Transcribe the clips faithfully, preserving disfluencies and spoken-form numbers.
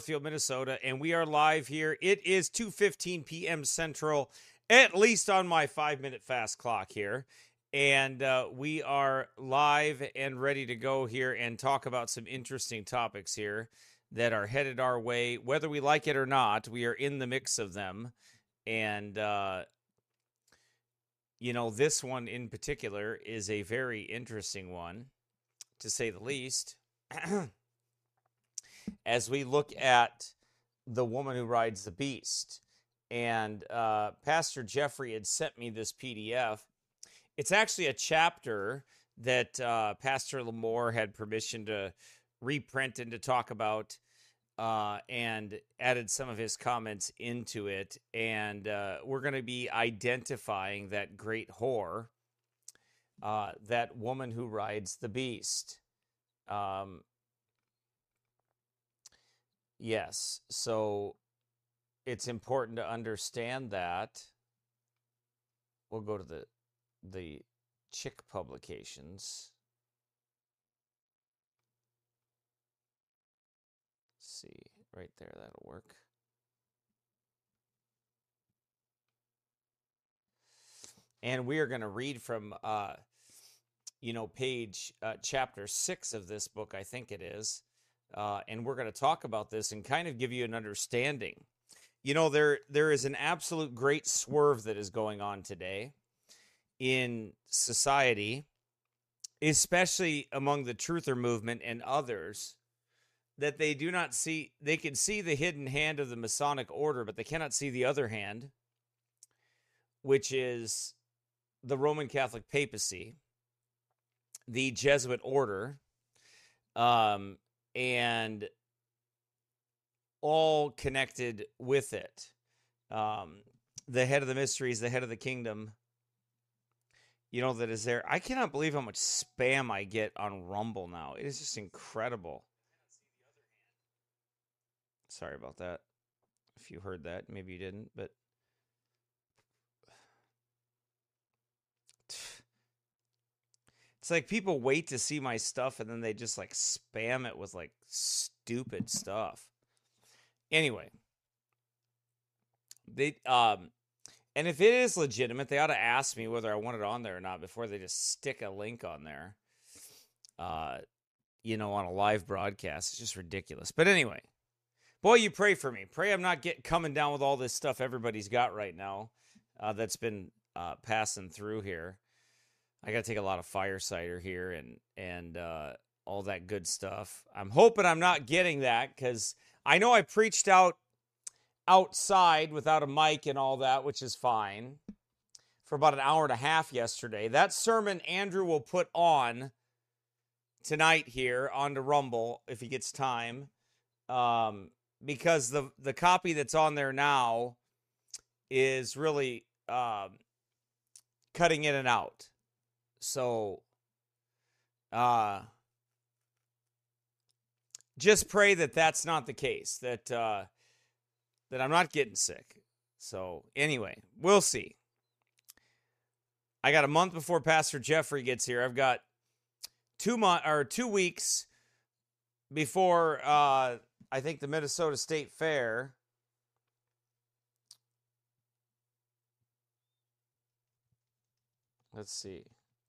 Field, Minnesota, and we are live here. It is two fifteen p.m. Central, at least on my five-minute fast clock here. And uh, we are live and ready to go here and talk about some interesting topics here that are headed our way. Whether we like it or not, we are in the mix of them. And, uh, you know, this one in particular is a very interesting one, to say the least. As we look at the woman who rides the beast. And uh, Pastor Jeffrey had sent me this P D F. It's actually a chapter that uh, Pastor Lamore had permission to reprint and to talk about, uh, and added some of his comments into it. And uh, we're going to be identifying that great whore, uh, that woman who rides the beast. Um, Yes, so it's important to understand that. We'll go to the the Chick publications. Let's see, right there, that'll work. And we are going to read from, uh, you know, page, uh, chapter six of this book, I think it is. Uh, and we're going to talk about this and kind of give you an understanding. You know, there there is an absolute great swerve that is going on today in society, especially among the truther movement and others, that they do not see. They can see the hidden hand of the Masonic order, but they cannot see the other hand, which is the Roman Catholic papacy, the Jesuit order, um, and all connected with it. Um, the head of the mysteries, the head of the kingdom, you know, that is there. I cannot believe how much spam I get on Rumble now. It is just incredible. Sorry about that. If you heard that, maybe you didn't, but it's like people wait to see my stuff and then they just like spam it with like stupid stuff. Anyway, they um, and if it is legitimate, they ought to ask me whether I want it on there or not before they just stick a link on there. Uh, you know, on a live broadcast, it's just ridiculous. But anyway, boy, you pray for me. Pray I'm not getting coming down with all this stuff everybody's got right now. Uh, that's been uh, passing through here. I got to take a lot of fire cider here and and uh, all that good stuff. I'm hoping I'm not getting that because I know I preached out outside without a mic and all that, which is fine, for about an hour and a half yesterday. That sermon Andrew will put on tonight here on the Rumble if he gets time, um, because the the copy that's on there now is really um, cutting in and out. So, uh, just pray that that's not the case, that, uh, that I'm not getting sick. So anyway, we'll see. I got a month before Pastor Jeffrey gets here. I've got two month or two weeks before, uh, I think the Minnesota State Fair. Let's see.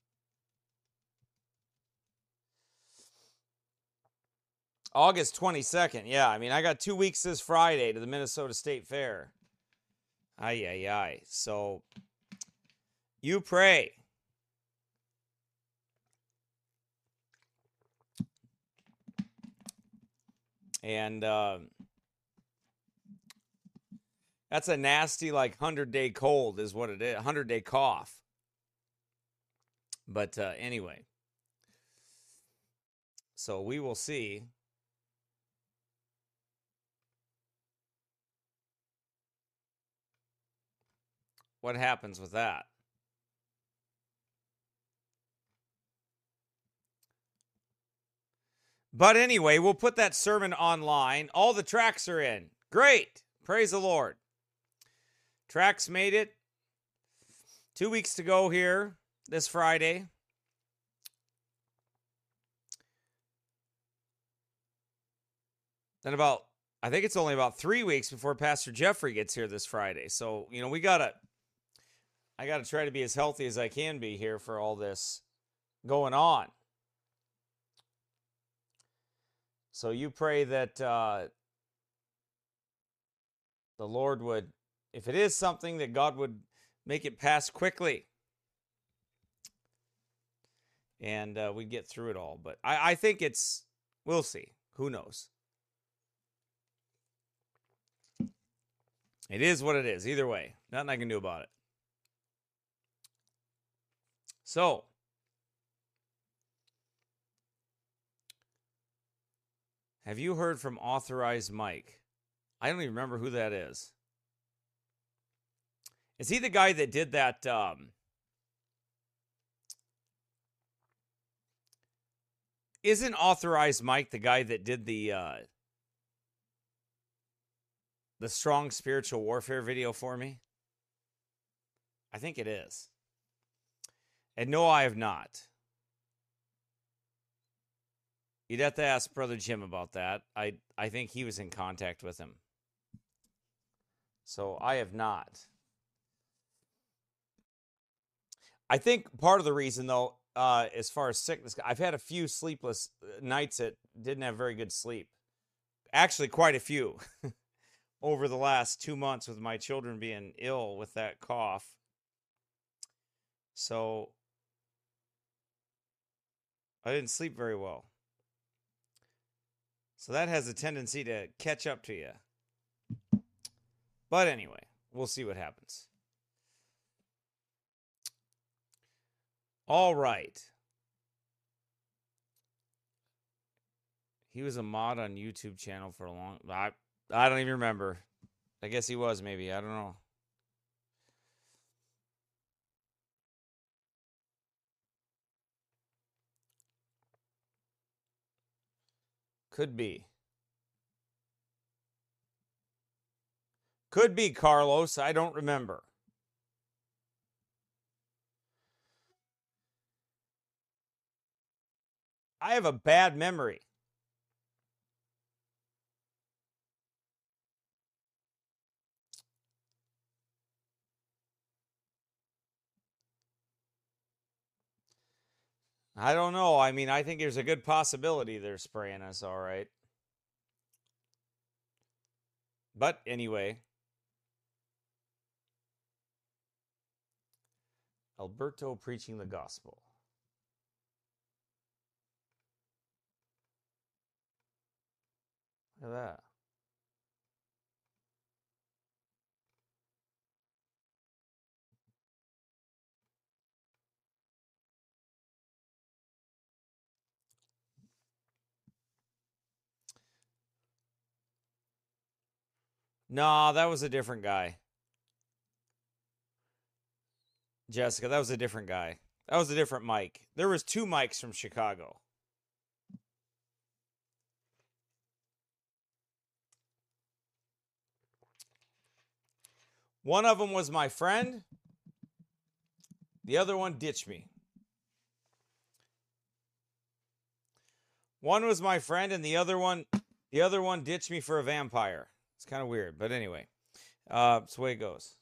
August twenty-second. Yeah, I mean, I got two weeks this Friday to the Minnesota State Fair. Ay, ay, ay. So, you pray. And uh, that's a nasty, like, hundred-day cold is what it is. hundred-day cough. But uh, anyway. So, we will see. What happens with that? But anyway, we'll put that sermon online. All the tracks are in. Great. Praise the Lord. Tracks made it. Two weeks to go here this Friday. Then about I think it's only about three weeks before Pastor Jeffrey gets here this Friday. So, you know, we got to, I got to try to be as healthy as I can be here for all this going on. So you pray that uh, the Lord would, if it is something, that God would make it pass quickly. And uh, we get through it all. But I, I think it's, we'll see. Who knows? It is what it is. Either way, nothing I can do about it. So, have you heard from Authorized Mike? I don't even remember who that is. Is he the guy that did that? Um, isn't Authorized Mike the guy that did the uh, the Strong Spiritual Warfare video for me? I think it is. And no, I have not. You'd have to ask Brother Jim about that. I, I think he was in contact with him. So I have not. I think part of the reason, though, uh, as far as sickness, I've had a few sleepless nights that didn't have very good sleep. Actually, quite a few over the last two months with my children being ill with that cough. So I didn't sleep very well. So that has a tendency to catch up to you. But anyway, we'll see what happens. All right. He was a mod on YouTube channel for a long... I, I don't even remember. I guess he was, maybe. I don't know. Could be. Could be, Carlos. I don't remember. I have a bad memory. I don't know. I mean, I think there's a good possibility they're spraying us, all right. But anyway, Alberto preaching the gospel. Look at that. Nah, that was a different guy. Jessica, that was a different guy. That was a different Mike. There was two Mikes from Chicago. One of them was my friend. The other one ditched me. One was my friend, and the other one, the other one ditched me for a vampire. It's kind of weird, but anyway, uh, it's the way it goes.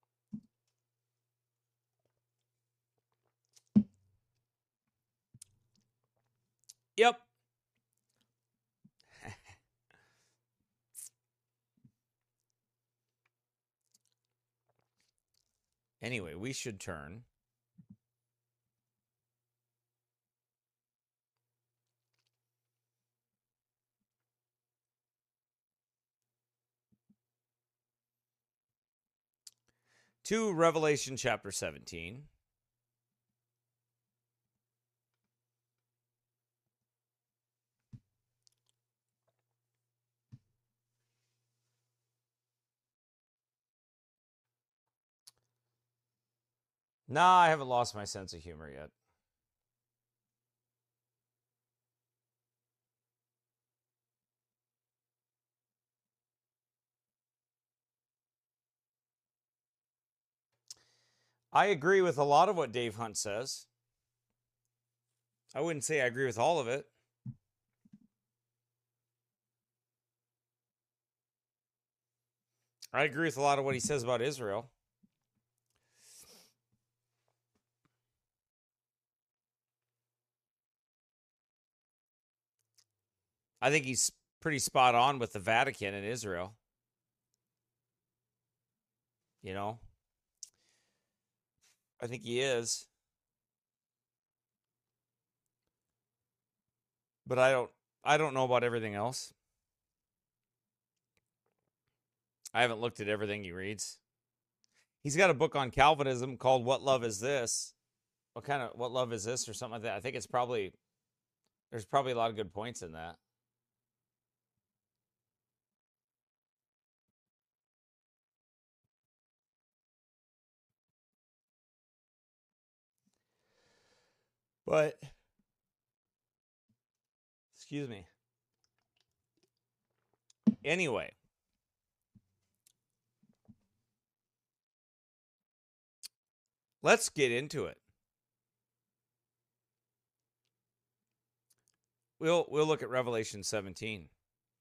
Yep. Anyway, we should turn. To Revelation chapter seventeen. Nah, I haven't lost my sense of humor yet. I agree with a lot of what Dave Hunt says. I wouldn't say I agree with all of it. I agree with a lot of what he says about Israel. I think he's pretty spot on with the Vatican and Israel. You know? I think he is. But I don't I don't know about everything else. I haven't looked at everything he reads. He's got a book on Calvinism called What Love Is This? What kind of What Love Is This or something like that. I think it's probably there's probably a lot of good points in that. But excuse me. Anyway, let's get into it. We'll we'll look at Revelation seventeen.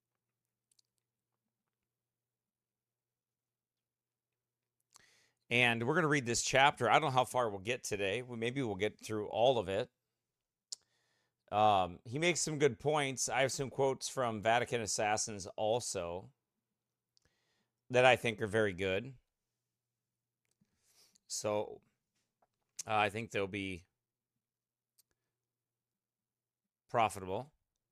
And we're going to read this chapter. I don't know how far we'll get today. Maybe we'll get through all of it. Um, he makes some good points. I have some quotes from Vatican Assassins also that I think are very good. So uh, I think they'll be profitable.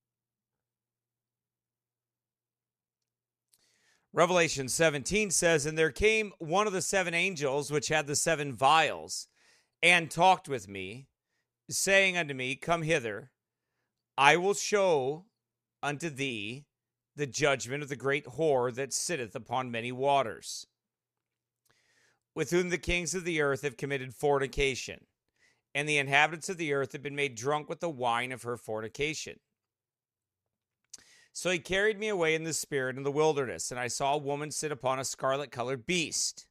Revelation seventeen says, "And there came one of the seven angels which had the seven vials, and talked with me, saying unto me, Come hither, I will show unto thee the judgment of the great whore that sitteth upon many waters, with whom the kings of the earth have committed fornication, and the inhabitants of the earth have been made drunk with the wine of her fornication. So he carried me away in the spirit in the wilderness, and I saw a woman sit upon a scarlet-colored beast,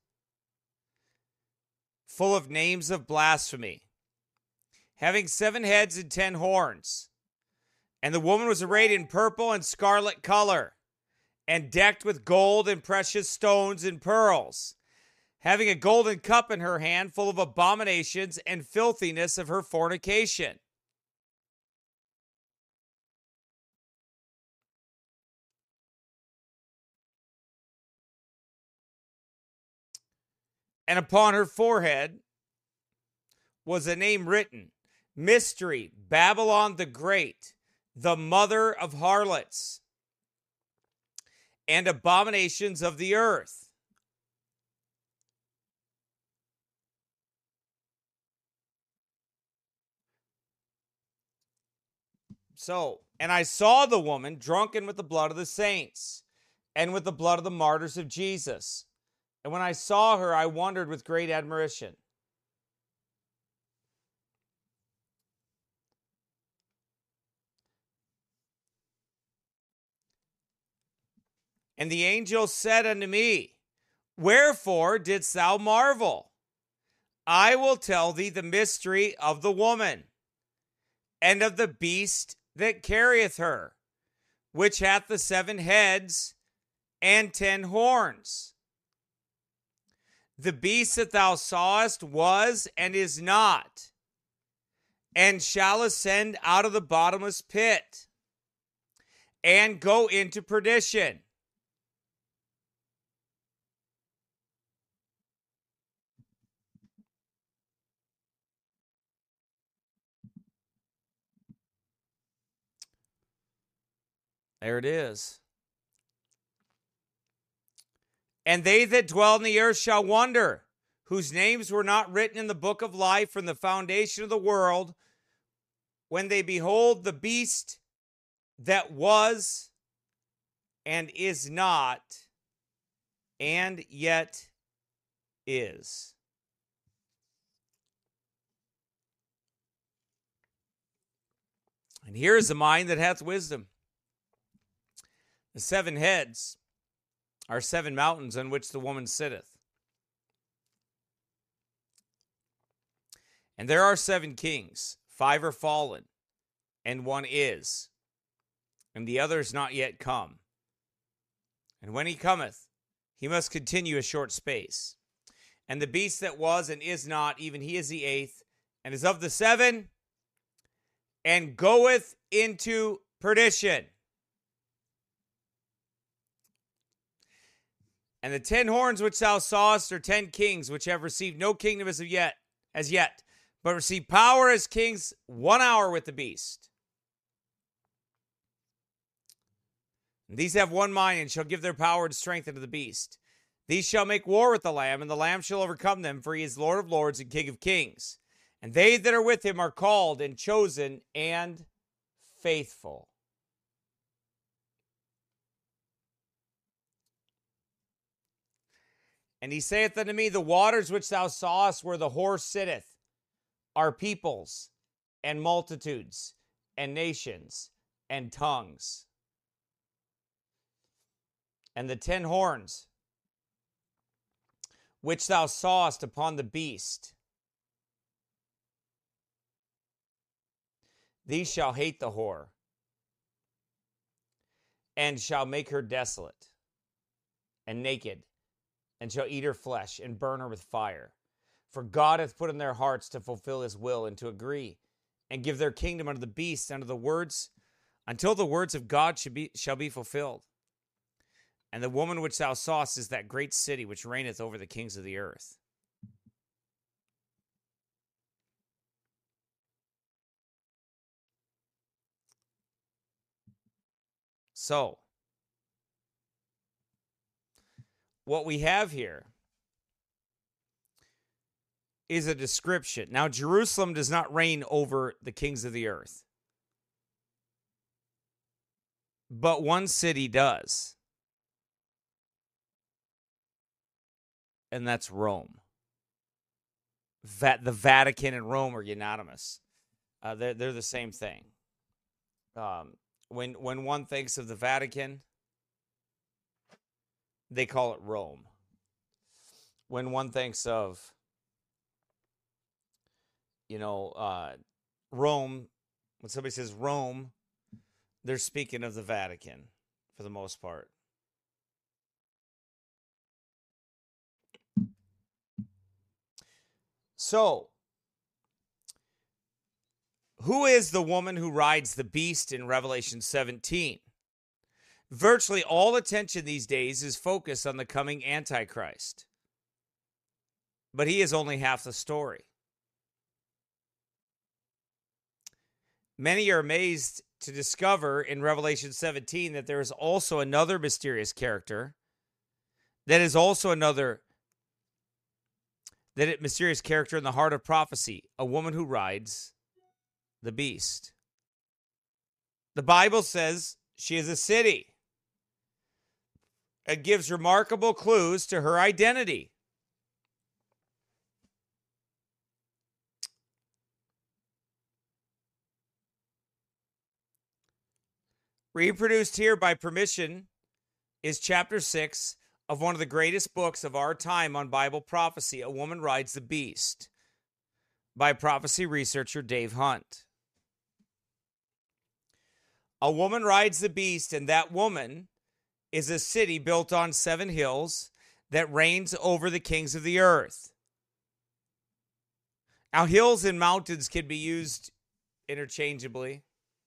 full of names of blasphemy, having seven heads and ten horns. And the woman was arrayed in purple and scarlet color, and decked with gold and precious stones and pearls, having a golden cup in her hand full of abominations and filthiness of her fornication. And upon her forehead was a name written, Mystery, Babylon the Great, the mother of harlots and abominations of the earth. So, and I saw the woman drunken with the blood of the saints and with the blood of the martyrs of Jesus. And when I saw her, I wondered with great admiration. And the angel said unto me, Wherefore didst thou marvel? I will tell thee the mystery of the woman, and of the beast that carrieth her, which hath the seven heads and ten horns. The beast that thou sawest was and is not, and shall ascend out of the bottomless pit, and go into perdition. There it is. And they that dwell in the earth shall wonder, whose names were not written in the book of life from the foundation of the world, when they behold the beast that was and is not, and yet is." And here is the mind that hath wisdom. The seven heads are seven mountains on which the woman sitteth. And there are seven kings, five are fallen, and one is, and the other is not yet come. And when he cometh, he must continue a short space. And the beast that was and is not, even he is the eighth, and is of the seven, and goeth into perdition. And the ten horns which thou sawest are ten kings, which have received no kingdom as of yet, as yet, but receive power as kings one hour with the beast. And these have one mind, and shall give their power and strength unto the beast. These shall make war with the Lamb, and the Lamb shall overcome them, for he is Lord of lords and King of kings. And they that are with him are called and chosen and faithful. And he saith unto me, the waters which thou sawest where the horse sitteth are peoples and multitudes and nations and tongues. And the ten horns which thou sawest upon the beast, these shall hate the whore, and shall make her desolate and naked, and shall eat her flesh, and burn her with fire. For God hath put in their hearts to fulfill his will, and to agree, and give their kingdom unto the beast, unto the words, until the words of God should be, shall be fulfilled. And the woman which thou sawest is that great city which reigneth over the kings of the earth. So, what we have here is a description. Now, Jerusalem does not reign over the kings of the earth, but one city does, and that's Rome. Va- the Vatican and Rome are unanimous. Uh, they're, they're the same thing. Um, when, when one thinks of the Vatican, they call it Rome. When one thinks of, you know, uh, Rome, when somebody says Rome, they're speaking of the Vatican for the most part. So, who is the woman who rides the beast in Revelation seventeen? Virtually all attention these days is focused on the coming Antichrist. But he is only half the story. Many are amazed to discover in Revelation seventeen that there is also another mysterious character that is also another that it mysterious character in the heart of prophecy, a woman who rides the beast. The Bible says she is a city. It gives remarkable clues to her identity. Reproduced here by permission is chapter six of one of the greatest books of our time on Bible prophecy, A Woman Rides the Beast, by prophecy researcher Dave Hunt. A woman rides the beast, and that woman is a city built on seven hills that reigns over the kings of the earth. Now, hills and mountains can be used interchangeably.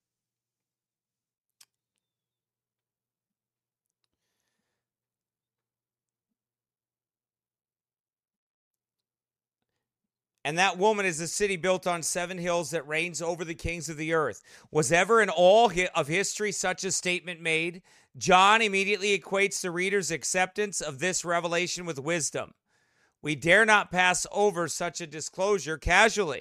And that woman is a city built on seven hills that reigns over the kings of the earth. Was ever in all of history such a statement made? John immediately equates the reader's acceptance of this revelation with wisdom. We dare not pass over such a disclosure casually.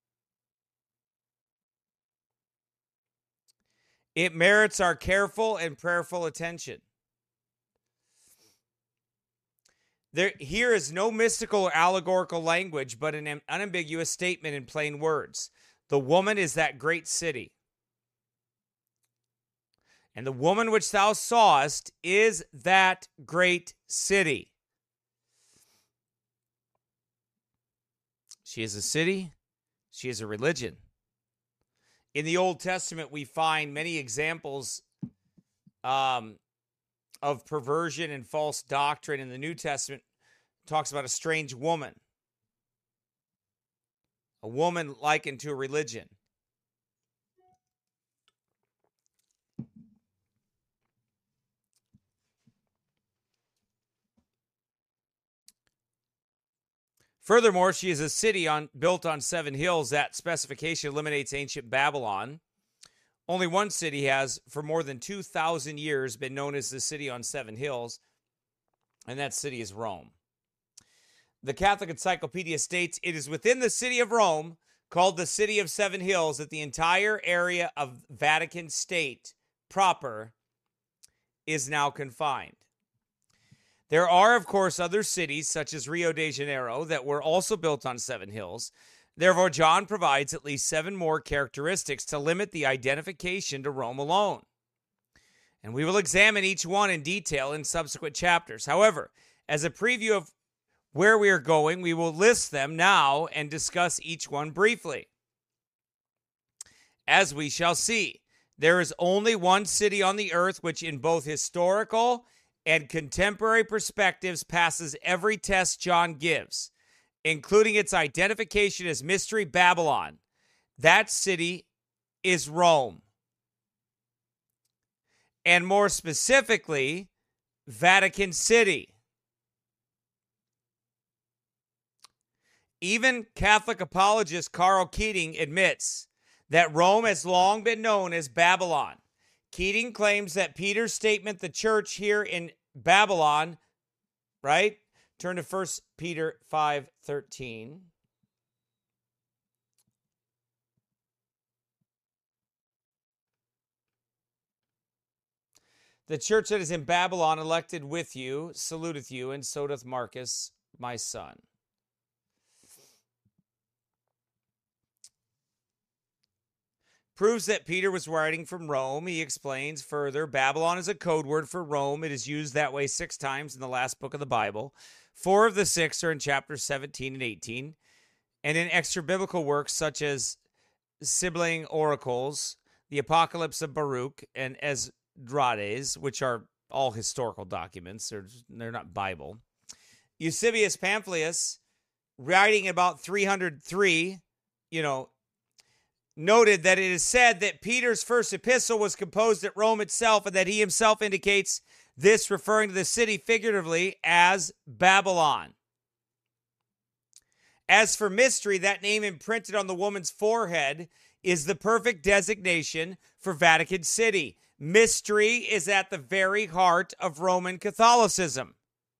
It merits our careful and prayerful attention. There, here is no mystical or allegorical language, but an unambiguous statement in plain words. The woman is that great city. And the woman which thou sawest is that great city. She is a city. She is a religion. In the Old Testament, we find many examples um, of perversion and false doctrine in the New Testament talks about a strange woman, a woman likened to a religion. Furthermore, she is a city on, built on seven hills. That specification eliminates ancient Babylon. Only one city has, for more than two thousand years, been known as the city on seven hills, and that city is Rome. The Catholic Encyclopedia states it is within the city of Rome, called the City of Seven Hills, that the entire area of Vatican State proper is now confined. There are, of course, other cities, such as Rio de Janeiro, that were also built on seven hills. Therefore, John provides at least seven more characteristics to limit the identification to Rome alone. And we will examine each one in detail in subsequent chapters. However, as a preview of where we are going, we will list them now and discuss each one briefly. As we shall see, there is only one city on the earth which in both historical and contemporary perspectives passes every test John gives, including its identification as Mystery Babylon. That city is Rome. And more specifically, Vatican City. Even Catholic apologist Karl Keating admits that Rome has long been known as Babylon. Keating claims that Peter's statement, the church here in Babylon, right? Turn to First Peter five thirteen. The church that is in Babylon elected with you, saluteth you, and so doth Marcus, my son. Proves that Peter was writing from Rome. He explains further, Babylon is a code word for Rome. It is used that way six times in the last book of the Bible. Four of the six are in chapters seventeen and eighteen. And in extra biblical works such as Sibling Oracles, the Apocalypse of Baruch, and Esdras, which are all historical documents. They're, they're not Bible. Eusebius Pamphilus, writing about three hundred three, you know, noted that it is said that Peter's first epistle was composed at Rome itself, and that he himself indicates this, referring to the city figuratively as Babylon. As for mystery, that name imprinted on the woman's forehead is the perfect designation for Vatican City. Mystery is at the very heart of Roman Catholicism.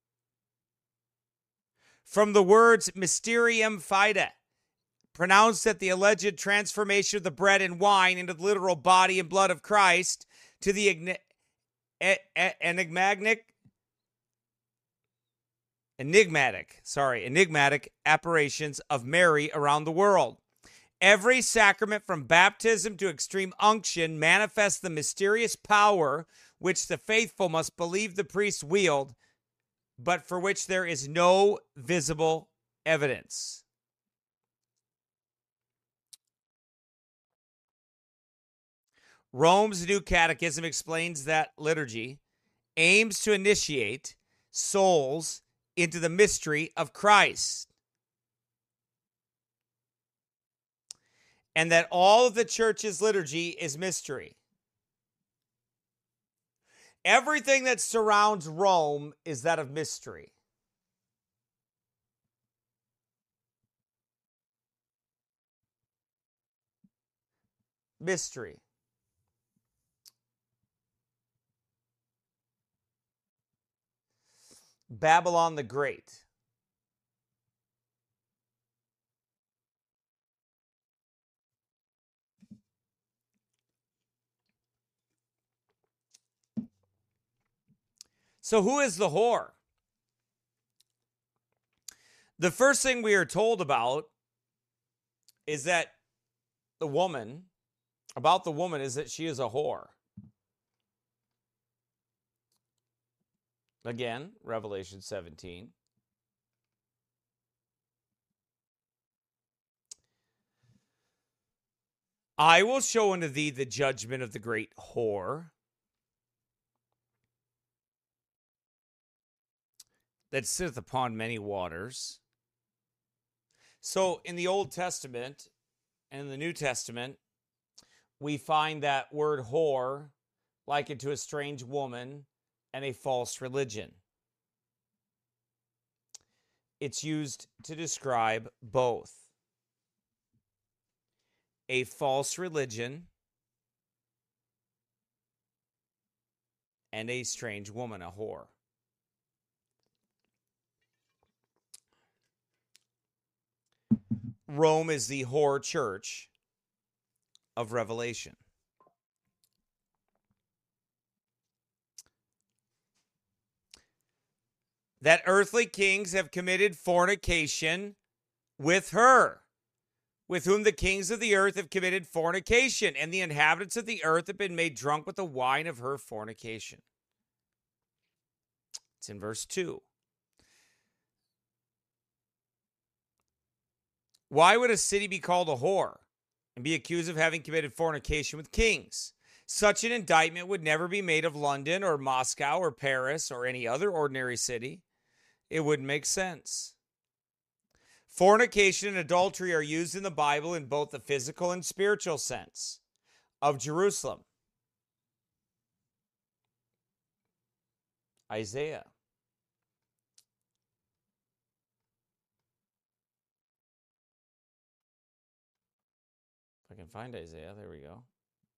From the words mysterium fide, pronounced at the alleged transformation of the bread and wine into the literal body and blood of Christ, to the enigmatic, enigmatic, sorry, enigmatic apparitions of Mary around the world. Every sacrament from baptism to extreme unction manifests the mysterious power which the faithful must believe the priest wield, but for which there is no visible evidence. Rome's New Catechism explains that liturgy aims to initiate souls into the mystery of Christ, and that all of the church's liturgy is mystery. Everything that surrounds Rome is that of mystery. Mystery. Babylon the Great. So who is the whore? The first thing we are told about is that the woman, about the woman, is that she is a whore. Again, Revelation seventeen. I will show unto thee the judgment of the great whore, that sitteth upon many waters. So in the Old Testament and in the New Testament, we find that word whore likened to a strange woman and a false religion. It's used to describe both a false religion and a strange woman, a whore. Rome is the whore church of Revelation. That earthly kings have committed fornication with her, with whom the kings of the earth have committed fornication, and the inhabitants of the earth have been made drunk with the wine of her fornication. It's in verse two. Why would a city be called a whore and be accused of having committed fornication with kings? Such an indictment would never be made of London or Moscow or Paris or any other ordinary city. It wouldn't make sense. Fornication and adultery are used in the Bible in both the physical and spiritual sense of Jerusalem. Isaiah. If I can find Isaiah, there we go.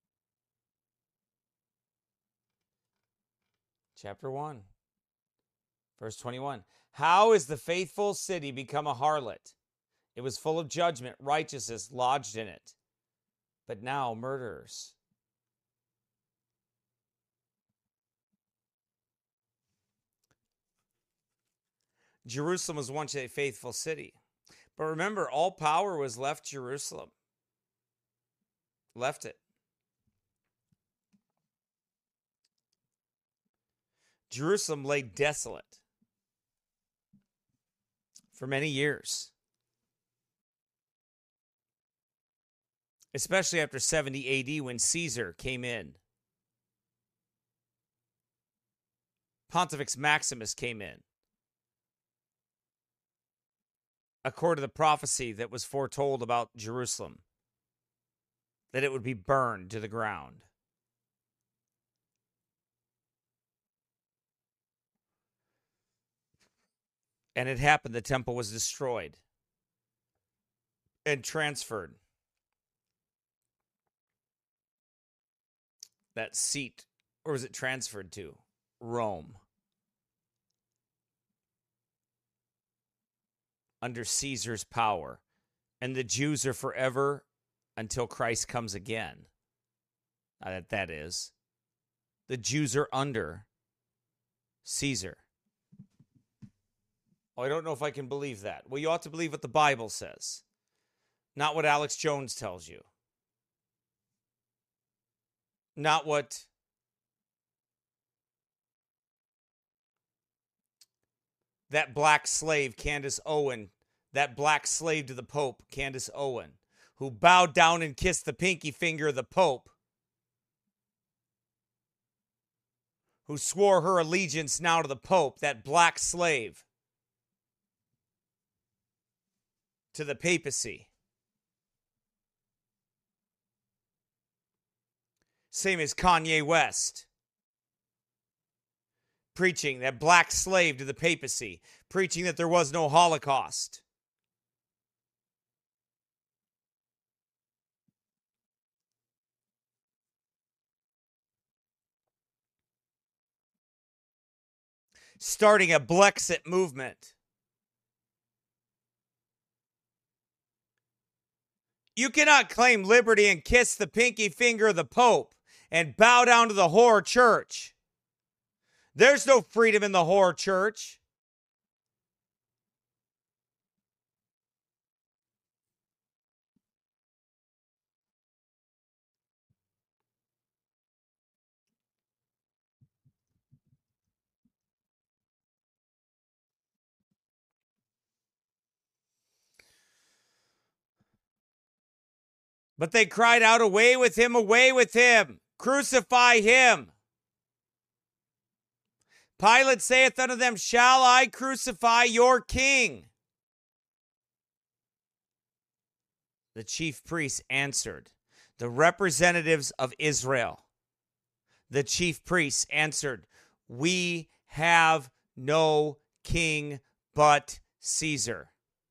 Chapter one, verse twenty-one. How is the faithful city become a harlot? It was full of judgment, righteousness lodged in it. But now murderers. Jerusalem was once a faithful city. But remember, all power was left Jerusalem. Left it. Jerusalem lay desolate for many years, especially after seventy A D when Caesar came in. Pontifex Maximus came in, according to the prophecy that was foretold about Jerusalem, that it would be burned to the ground. And it happened. The temple was destroyed and transferred. That seat, or was it transferred to? Rome. Under Caesar's power. And the Jews are forever until Christ comes again. Now that that is. The Jews are under Caesar. Oh, I don't know if I can believe that. Well, you ought to believe what the Bible says, not what Alex Jones tells you. Not what that black slave, Candace Owen, that black slave to the Pope, Candace Owen, who bowed down and kissed the pinky finger of the Pope, who swore her allegiance now to the Pope, that black slave to the papacy. Same as Kanye West, preaching that black slave to the papacy, preaching that there was no Holocaust. Starting a Blexit movement. You cannot claim liberty and kiss the pinky finger of the Pope and bow down to the whore church. There's no freedom in the whore church. But they cried out, "Away with him, away with him, crucify him." Pilate saith unto them, Shall I crucify your king? The chief priests answered, the representatives of Israel, the chief priests answered, We have no king but Caesar.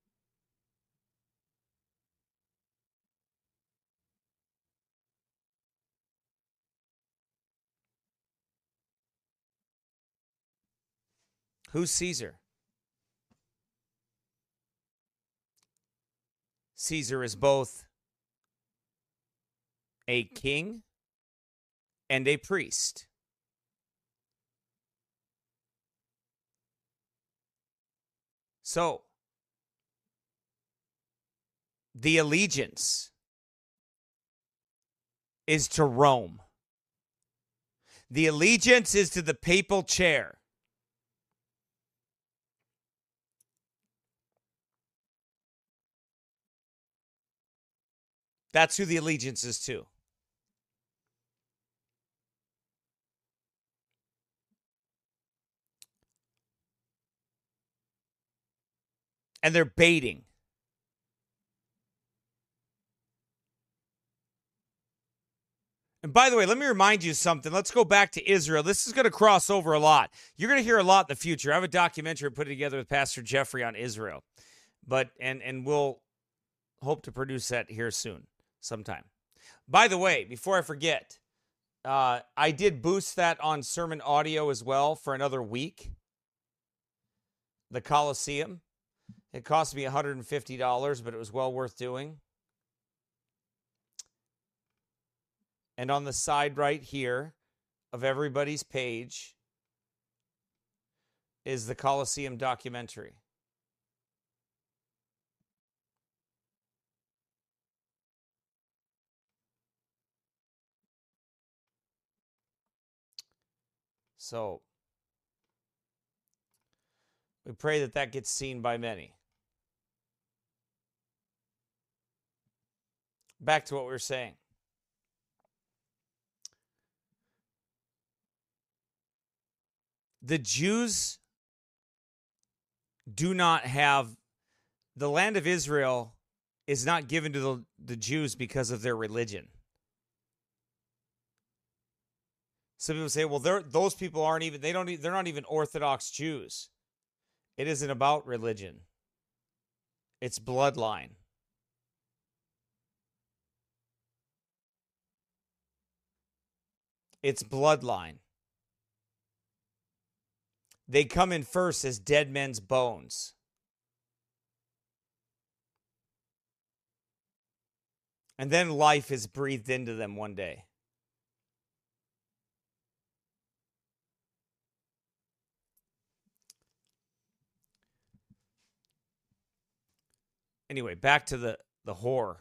Who's Caesar? Caesar is both a king and a priest. So, the allegiance is to Rome. The allegiance is to the papal chair. That's who the allegiance is to. And they're baiting. And by the way, let me remind you something. Let's go back to Israel. This is going to cross over a lot. You're going to hear a lot in the future. I have a documentary put together with Pastor Jeffrey on Israel. But and and we'll hope to produce that here soon, sometime. By the way, before I forget, uh, I did boost that on sermon audio as well for another week. The Colosseum. It cost me one hundred fifty dollars, but it was well worth doing. And on the side right here of everybody's page is the Colosseum documentary. So we pray that that gets seen by many. Back to what we were saying. The Jews do not have, the land of Israel is not given to the, the Jews because of their religion. Some people say, well, those people aren't even, they don't, they're not even Orthodox Jews. It isn't about religion. It's bloodline. It's bloodline. They come in first as dead men's bones. And then life is breathed into them one day. Anyway, back to the, the whore.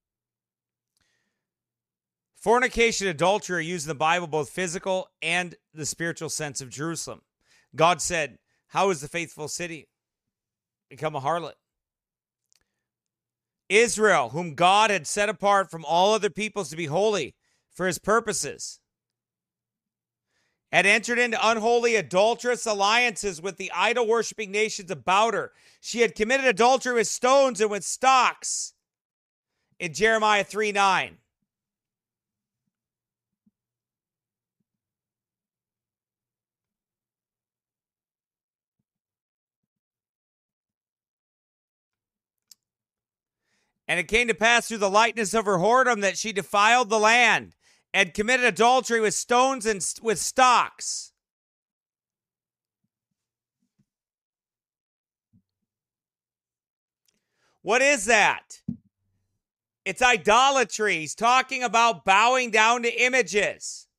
Fornication and adultery are used in the Bible, both physical and the spiritual sense of Jerusalem. God said, how is the faithful city become a harlot? Israel, whom God had set apart from all other peoples to be holy for his purposes, had entered into unholy, adulterous alliances with the idol-worshiping nations about her. She had committed adultery with stones and with stocks in Jeremiah three nine. And it came to pass through the lightness of her whoredom that she defiled the land and committed adultery with stones and with stocks. What is that? It's idolatry. He's talking about bowing down to images.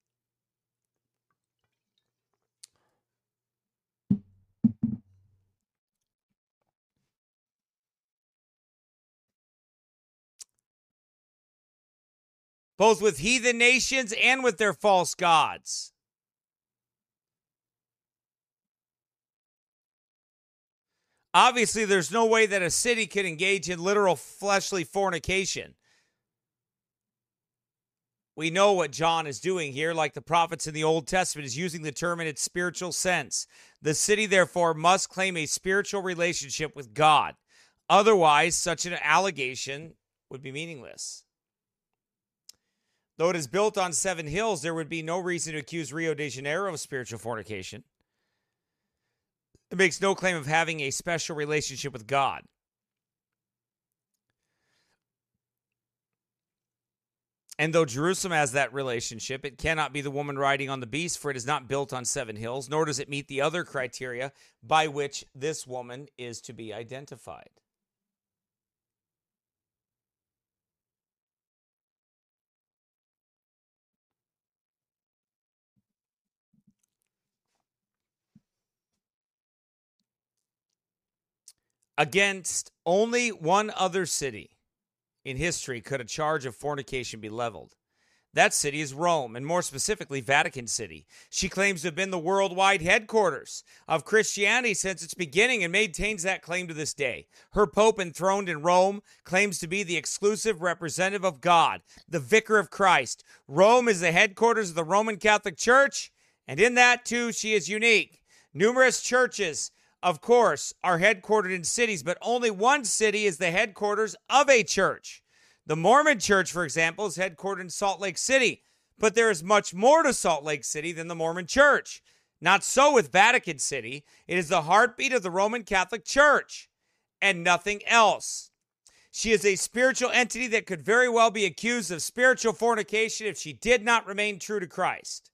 Both with heathen nations and with their false gods. Obviously, there's no way that a city can engage in literal fleshly fornication. we know what John is doing here, like the prophets in the Old Testament, is using the term in its spiritual sense. The city, therefore, must claim a spiritual relationship with God. Otherwise, such an allegation would be meaningless. Though it is built on seven hills, there would be no reason to accuse Rio de Janeiro of spiritual fornication. It makes no claim of having a special relationship with God. And though Jerusalem has that relationship, it cannot be the woman riding on the beast, for it is not built on seven hills, nor does it meet the other criteria by which this woman is to be identified. Against only one other city in history could a charge of fornication be leveled. That city is Rome, and more specifically, Vatican City. She claims to have been the worldwide headquarters of Christianity since its beginning and maintains that claim to this day. Her Pope, enthroned in Rome, claims to be the exclusive representative of God, the Vicar of Christ. Rome is the headquarters of the Roman Catholic Church, and in that, too, she is unique. Numerous churches, of course, are headquartered in cities, but only one city is the headquarters of a church. The Mormon Church, for example, is headquartered in Salt Lake City, but there is much more to Salt Lake City than the Mormon Church. Not so with Vatican City. It is the heartbeat of the Roman Catholic Church and nothing else. She is a spiritual entity that could very well be accused of spiritual fornication if she did not remain true to Christ.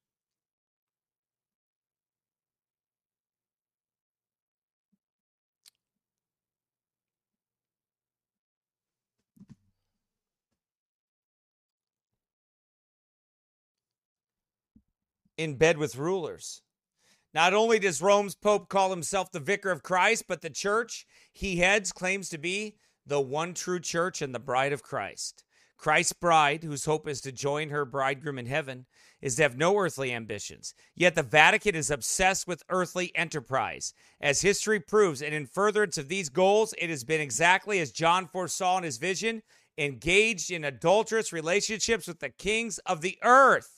In bed with rulers. Not only does Rome's Pope call himself the Vicar of Christ, but the church he heads claims to be the one true church and the bride of Christ. Christ's bride, whose hope is to join her bridegroom in heaven, is to have no earthly ambitions. Yet the Vatican is obsessed with earthly enterprise. As history proves, and in furtherance of these goals, it has been exactly as John foresaw in his vision, engaged in adulterous relationships with the kings of the earth.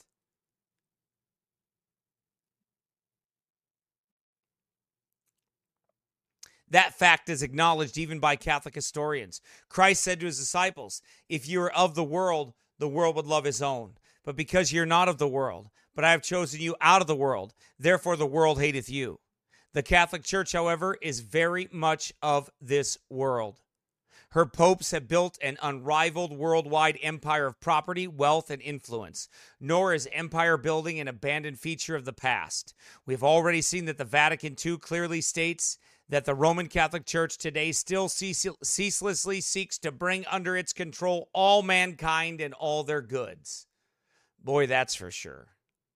That fact is acknowledged even by Catholic historians. Christ said to his disciples, if you were of the world, the world would love his own. But because you're not of the world, but I have chosen you out of the world, therefore the world hateth you. The Catholic Church, however, is very much of this world. Her popes have built an unrivaled worldwide empire of property, wealth, and influence. Nor is empire building an abandoned feature of the past. We have already seen that the Vatican two clearly states that the Roman Catholic Church today still ceaselessly seeks to bring under its control all mankind and all their goods. Boy, that's for sure.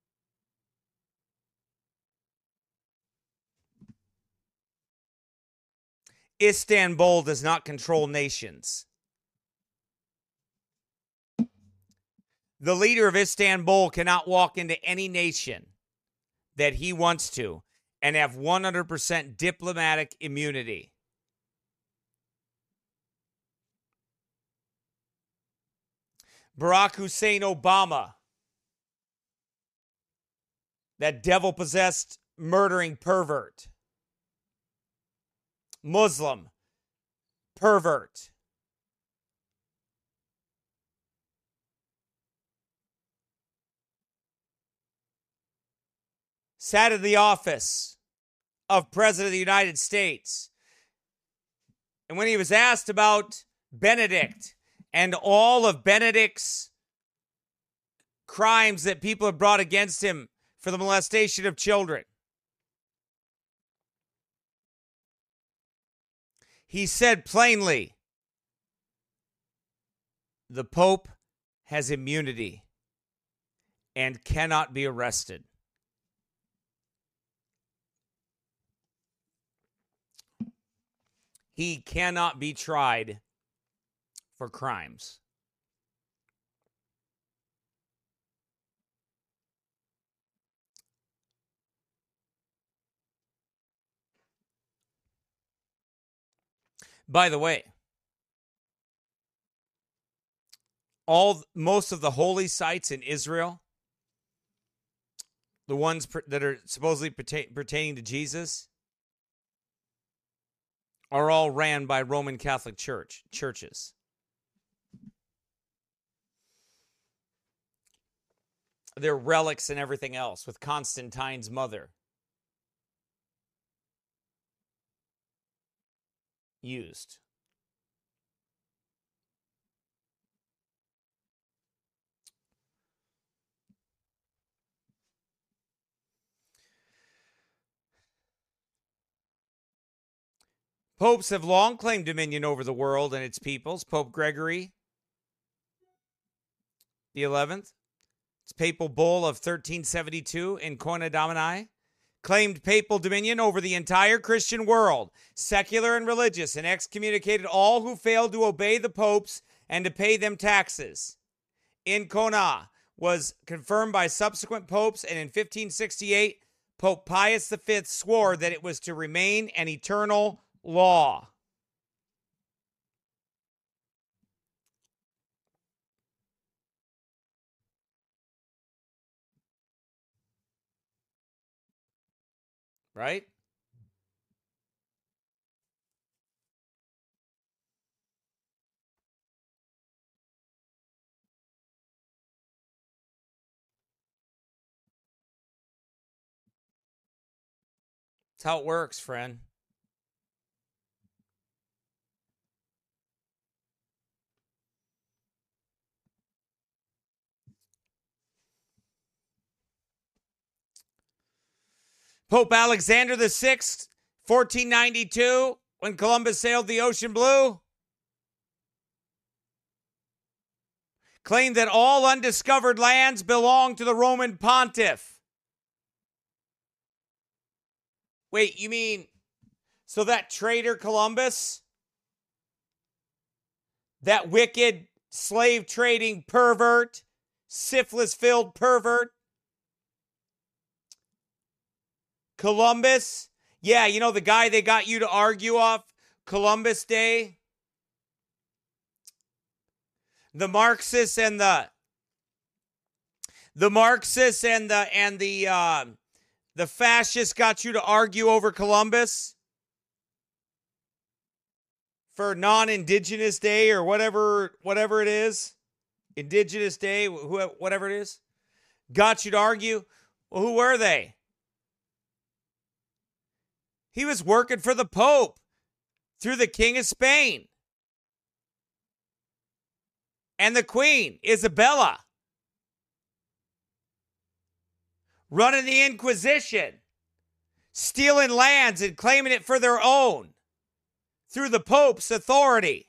Istanbul does not control nations. The leader of Istanbul cannot walk into any nation that he wants to and have one hundred percent diplomatic immunity. Barack Hussein Obama, that devil-possessed murdering pervert, Muslim pervert, sat in the office of President of the United States. And when he was asked about Benedict and all of Benedict's crimes that people have brought against him for the molestation of children, he said plainly, the Pope has immunity and cannot be arrested. He cannot be tried for crimes. By the way, all most of the holy sites in Israel, the ones per, that are supposedly pertain, pertaining to Jesus, are all ran by Roman Catholic Church churches. They're relics and everything else, with Constantine's mother used. Popes have long claimed dominion over the world and its peoples. Pope Gregory the eleventh, its papal bull of thirteen seventy-two in Coena Domini, claimed papal dominion over the entire Christian world, secular and religious, and excommunicated all who failed to obey the popes and to pay them taxes. In Coena was confirmed by subsequent popes, and in fifteen sixty-eight, Pope Pius the fifth swore that it was to remain an eternal law. Right? That's how it works, friend. Pope Alexander the sixth, fourteen ninety-two, when Columbus sailed the ocean blue, claimed that all undiscovered lands belong to the Roman pontiff. Wait, you mean, so that traitor Columbus, that wicked slave trading pervert, syphilis-filled pervert, Columbus, yeah, you know the guy they got you to argue off Columbus Day? The Marxists and the the Marxists and the and the uh, the fascists got you to argue over Columbus for non-Indigenous Day or whatever whatever it is, Indigenous Day, whatever it is, got you to argue. Well, who were they? He was working for the Pope through the King of Spain and the Queen, Isabella, running the Inquisition, stealing lands and claiming it for their own through the Pope's authority.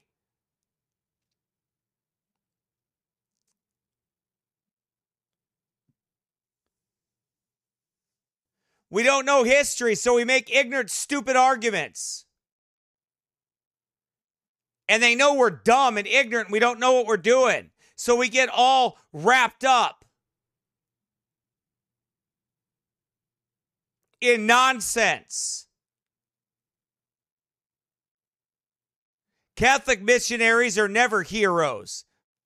We don't know history, so we make ignorant, stupid arguments. And they know we're dumb and ignorant and we don't know what we're doing. So we get all wrapped up in nonsense. Catholic missionaries are never heroes.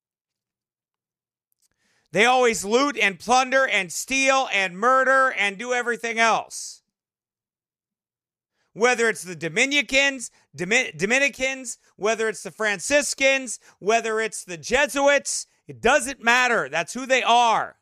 They always loot and plunder and steal and murder and do everything else. Whether it's the Dominicans, Domin- Dominicans, whether it's the Franciscans, whether it's the Jesuits, it doesn't matter. That's who they are.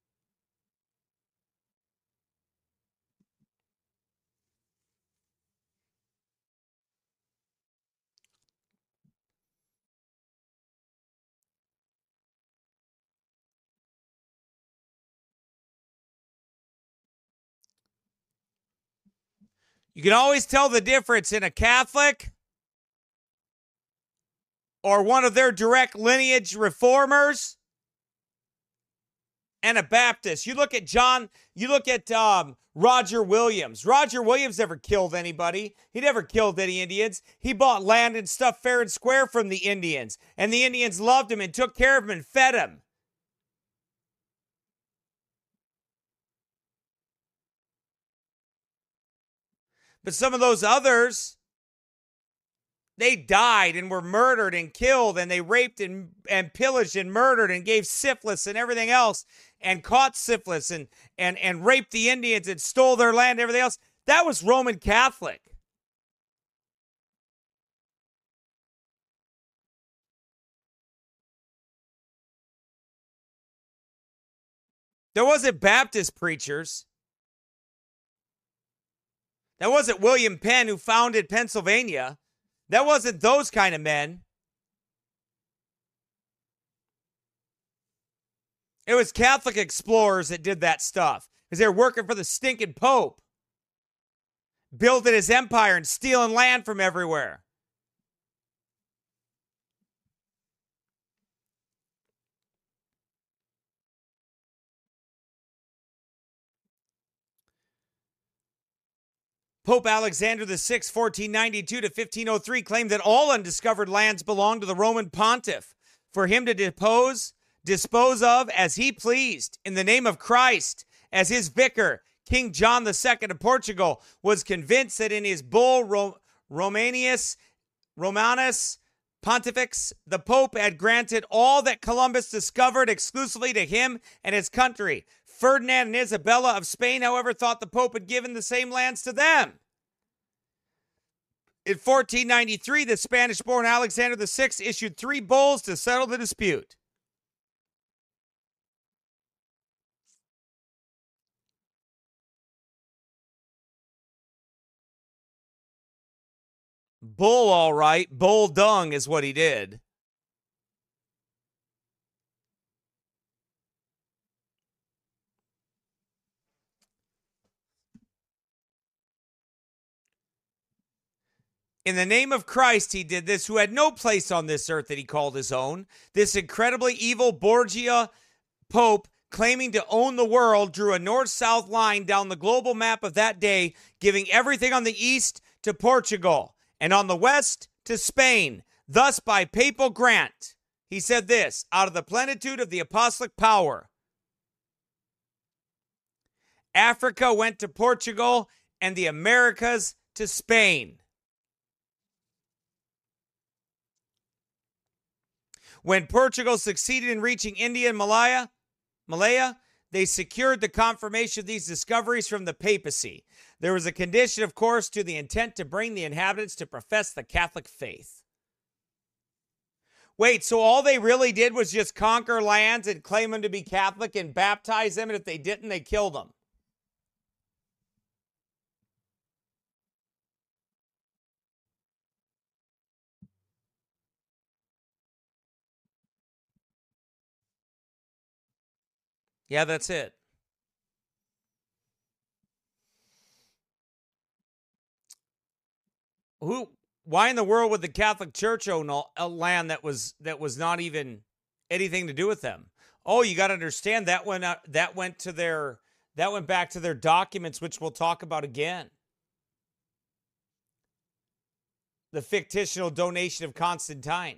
You can always tell the difference in a Catholic or one of their direct lineage reformers and a Baptist. You look at John, you look at um, Roger Williams. Roger Williams never killed anybody. He never killed any Indians. He bought land and stuff fair and square from the Indians. And the Indians loved him and took care of him and fed him. But some of those others, They died and were murdered and killed, and they raped and, and pillaged and murdered and gave syphilis and everything else, and caught syphilis and, and, and raped the Indians and stole their land and everything else. That was Roman Catholic. There wasn't Baptist preachers. That wasn't William Penn, who founded Pennsylvania. That wasn't those kind of men. It was Catholic explorers that did that stuff because they were working for the stinking Pope, building his empire and stealing land from everywhere. Pope Alexander the Sixth, fourteen ninety-two to fifteen oh three, claimed that all undiscovered lands belonged to the Roman pontiff for him to depose, dispose of as he pleased in the name of Christ. As his vicar, King John the Second of Portugal, was convinced that in his bull Ro- Romanius, Romanus Pontifex, the Pope had granted all that Columbus discovered exclusively to him and his country. Ferdinand and Isabella of Spain, however, thought the Pope had given the same lands to them. In fourteen ninety-three, the Spanish-born Alexander the Sixth issued three bulls to settle the dispute. Bull, all right. Bull dung is what he did. In the name of Christ, he did this, who had no place on this earth that he called his own. This incredibly evil Borgia Pope, claiming to own the world, drew a north-south line down the global map of that day, giving everything on the east to Portugal and on the west to Spain. Thus, by papal grant, he said this, out of the plenitude of the apostolic power, Africa went to Portugal and the Americas to Spain. When Portugal succeeded in reaching India and Malaya, Malaya, they secured the confirmation of these discoveries from the papacy. There was a condition, of course, to the intent to bring the inhabitants to profess the Catholic faith. Wait, so all they really did was just conquer lands and claim them to be Catholic and baptize them, and if they didn't, they killed them. Yeah, that's it. Who? Why in the world would the Catholic Church own a land that was that was not even anything to do with them? Oh, you got to understand that went out, that went to their that went back to their documents, which we'll talk about again. The fictional donation of Constantine.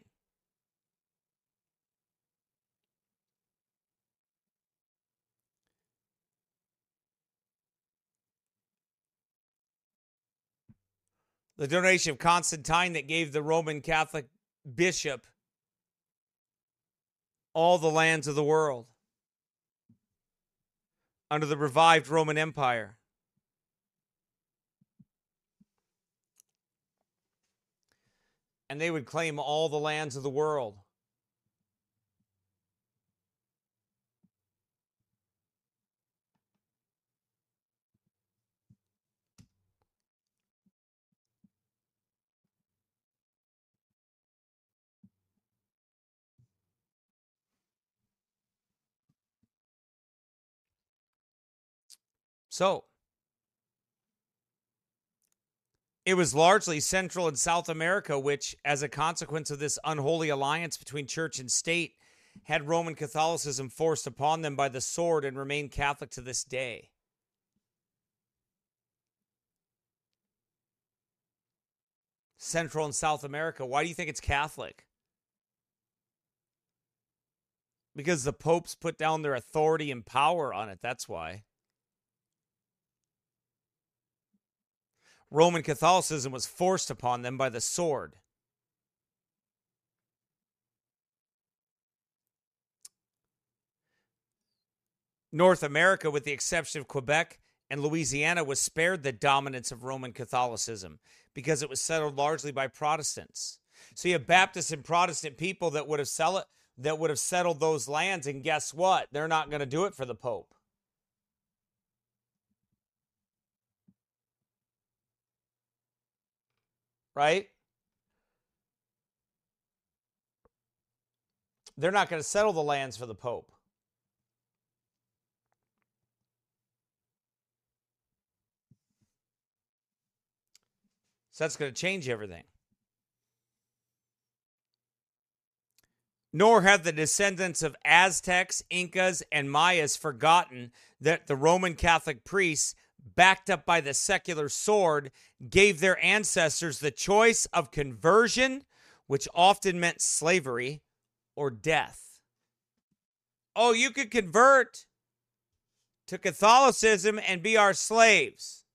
The donation of Constantine that gave the Roman Catholic bishop all the lands of the world under the revived Roman Empire. And they would claim all the lands of the world. So, it was largely Central and South America, which, as a consequence of this unholy alliance between church and state, had Roman Catholicism forced upon them by the sword and remained Catholic to this day. Central and South America. Why do you think it's Catholic? Because the popes put down their authority and power on it. That's why. Roman Catholicism was forced upon them by the sword. North America, with the exception of Quebec and Louisiana, was spared the dominance of Roman Catholicism because it was settled largely by Protestants. So you have Baptist and Protestant people that would have sell it, that would have settled those lands, and guess what? They're not going to do it for the Pope. Right? They're not going to settle the lands for the Pope. So that's going to change everything. Nor have the descendants of Aztecs, Incas, and Mayas forgotten that the Roman Catholic priests, backed up by the secular sword, gave their ancestors the choice of conversion, which often meant slavery, or death. Oh, you could convert to Catholicism and be our slaves.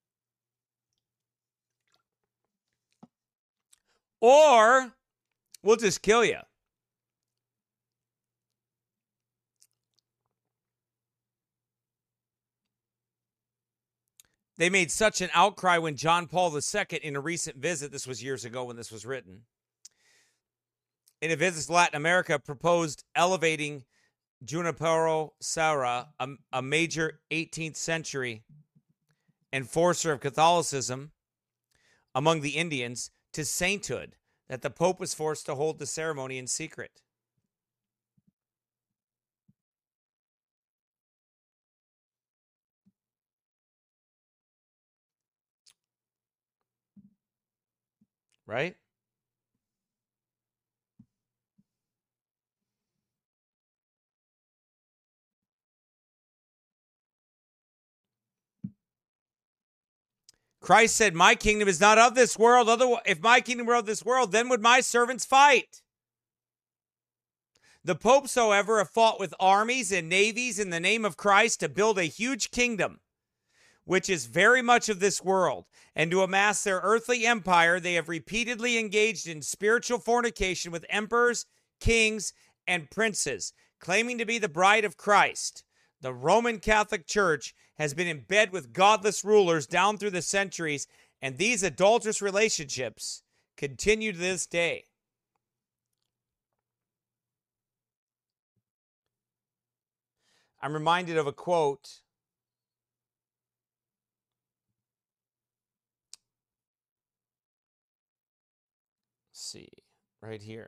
Or we'll just kill you. They made such an outcry when John Paul the Second, in a recent visit, this was years ago when this was written, in a visit to Latin America, proposed elevating Junipero Serra, a, a major eighteenth century enforcer of Catholicism among the Indians, to sainthood, that the Pope was forced to hold the ceremony in secret. Right? Christ said, my kingdom is not of this world. Otherwise, if my kingdom were of this world, then would my servants fight. The popes, however, have fought with armies and navies in the name of Christ to build a huge kingdom, which is very much of this world. And to amass their earthly empire, they have repeatedly engaged in spiritual fornication with emperors, kings, and princes, claiming to be the bride of Christ. The Roman Catholic Church has been in bed with godless rulers down through the centuries, and these adulterous relationships continue to this day. I'm reminded of a quote. Let's see, right here.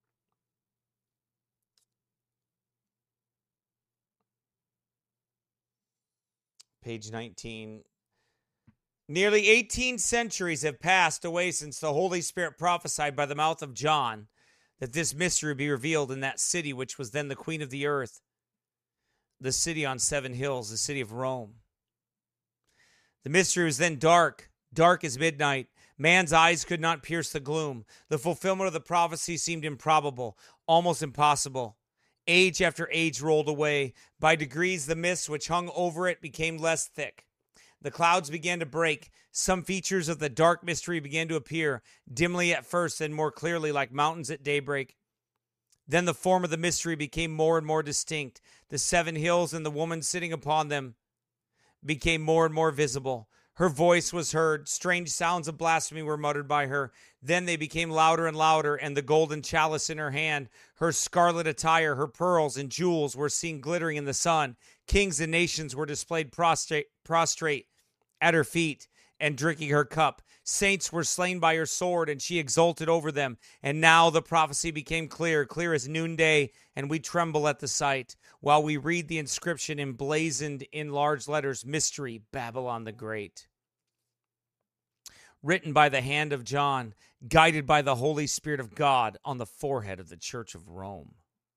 Page nineteen. Nearly eighteen centuries have passed away since the Holy Spirit prophesied by the mouth of John that this mystery would be revealed in that city which was then the queen of the earth, the city on seven hills, the city of Rome. The mystery was then dark, dark as midnight. Man's eyes could not pierce the gloom. The fulfillment of the prophecy seemed improbable, almost impossible. Age after age rolled away. By degrees, the mist which hung over it became less thick. The clouds began to break. Some features of the dark mystery began to appear, dimly at first, then more clearly, like mountains at daybreak. Then the form of the mystery became more and more distinct. The seven hills and the woman sitting upon them became more and more visible. Her voice was heard. Strange sounds of blasphemy were muttered by her. Then they became louder and louder, and the golden chalice in her hand, her scarlet attire, her pearls and jewels were seen glittering in the sun. Kings and nations were displayed prostrate, prostrate at her feet and drinking her cup. Saints were slain by her sword, and she exulted over them. And now the prophecy became clear, clear as noonday, and we tremble at the sight, while we read the inscription emblazoned in large letters, Mystery, Babylon the Great. Written by the hand of John, guided by the Holy Spirit of God on the forehead of the Church of Rome.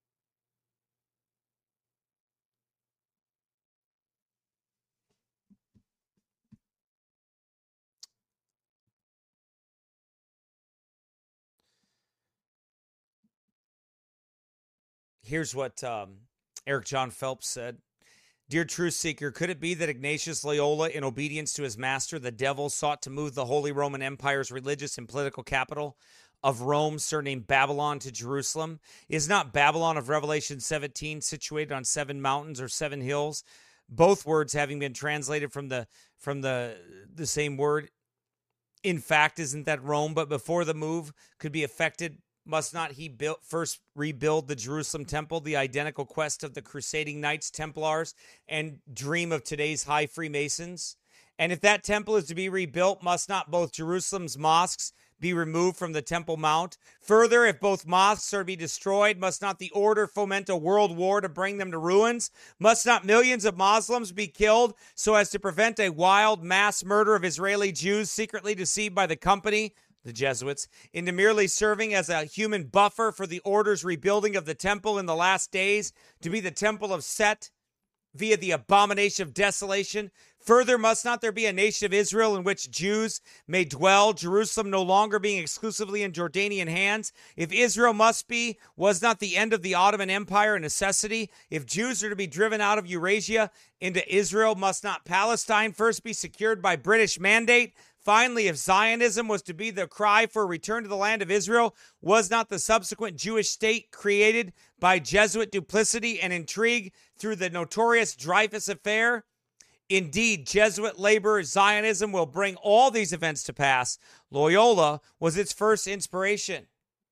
Here's what um, Eric John Phelps said. Dear truth seeker, could it be that Ignatius Loyola, in obedience to his master, the devil, sought to move the Holy Roman Empire's religious and political capital of Rome, surnamed Babylon, to Jerusalem? Is not Babylon of Revelation seventeen situated on seven mountains or seven hills? Both words having been translated from the from the the same word. In fact, isn't that Rome? But before the move could be effected, must not he build, first rebuild the Jerusalem temple, the identical quest of the crusading knights, Templars, and dream of today's high Freemasons? And if that temple is to be rebuilt, must not both Jerusalem's mosques be removed from the Temple Mount? Further, if both mosques are to be destroyed, must not the order foment a world war to bring them to ruins? Must not millions of Muslims be killed so as to prevent a wild mass murder of Israeli Jews secretly deceived by the company, the Jesuits, into merely serving as a human buffer for the order's rebuilding of the temple in the last days, to be the temple of Set via the abomination of desolation? Further, must not there be a nation of Israel in which Jews may dwell, Jerusalem no longer being exclusively in Jordanian hands? If Israel must be, was not the end of the Ottoman Empire a necessity? If Jews are to be driven out of Eurasia into Israel, must not Palestine first be secured by British mandate? Finally, if Zionism was to be the cry for a return to the land of Israel, was not the subsequent Jewish state created by Jesuit duplicity and intrigue through the notorious Dreyfus Affair? Indeed, Jesuit labor, Zionism will bring all these events to pass. Loyola was its first inspiration.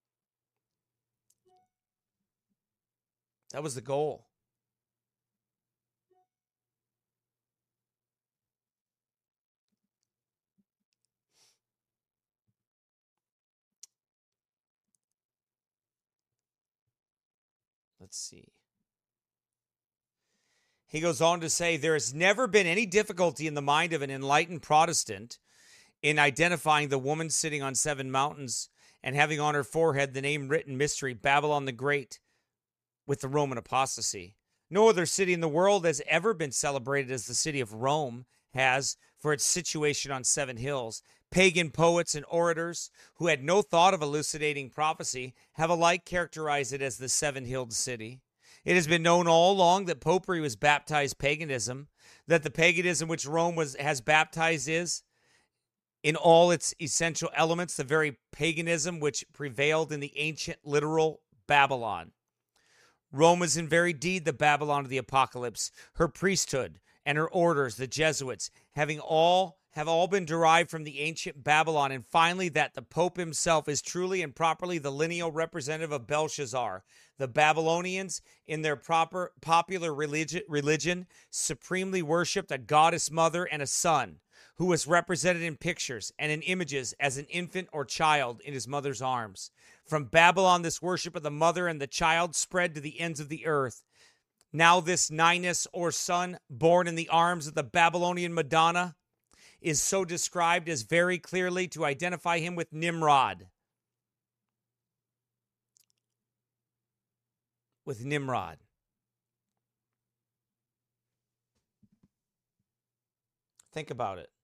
That was the goal. Let's see. He goes on to say, there has never been any difficulty in the mind of an enlightened Protestant in identifying the woman sitting on seven mountains and having on her forehead the name written mystery, Babylon the Great, with the Roman apostasy. No other city in the world has ever been celebrated as the city of Rome has for its situation on seven hills. Pagan poets and orators who had no thought of elucidating prophecy have alike characterized it as the seven-hilled city. It has been known all along that popery was baptized paganism, that the paganism which Rome was has baptized is, in all its essential elements, the very paganism which prevailed in the ancient literal Babylon. Rome is in very deed the Babylon of the Apocalypse. Her priesthood and her orders, the Jesuits, having all have all been derived from the ancient Babylon, and finally that the Pope himself is truly and properly the lineal representative of Belshazzar. The Babylonians, in their proper popular religion, religion supremely worshipped a goddess mother and a son, who was represented in pictures and in images as an infant or child in his mother's arms. From Babylon, this worship of the mother and the child spread to the ends of the earth. Now this Ninus, or son, born in the arms of the Babylonian Madonna, is so described as very clearly to identify him with Nimrod. With Nimrod. Think about it.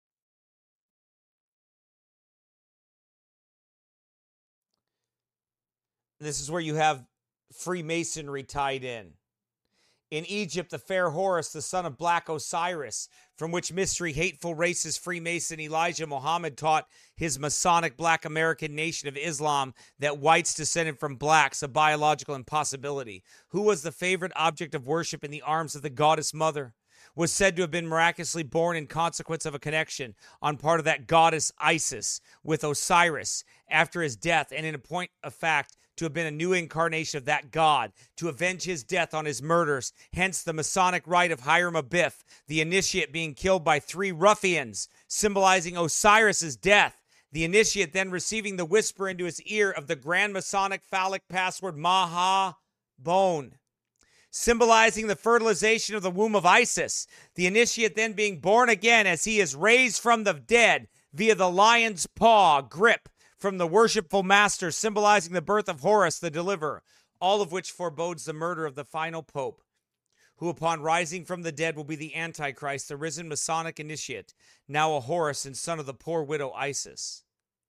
This is where you have Freemasonry tied in. In Egypt, the fair Horus, the son of Black Osiris, from which mystery hateful racist Freemason Elijah Muhammad taught his Masonic Black American nation of Islam that whites descended from blacks, a biological impossibility. Who was the favorite object of worship in the arms of the goddess mother? Was said to have been miraculously born in consequence of a connection on part of that goddess Isis with Osiris after his death, and in a point of fact, to have been a new incarnation of that god, to avenge his death on his murders, hence the Masonic rite of Hiram Abiff, the initiate being killed by three ruffians, symbolizing Osiris's death, the initiate then receiving the whisper into his ear of the Grand Masonic phallic password Maha Bone, symbolizing the fertilization of the womb of Isis, the initiate then being born again as he is raised from the dead via the lion's paw grip from the worshipful master, symbolizing the birth of Horus, the deliverer, all of which forebodes the murder of the final pope, who upon rising from the dead will be the Antichrist, the risen Masonic initiate, now a Horus and son of the poor widow Isis.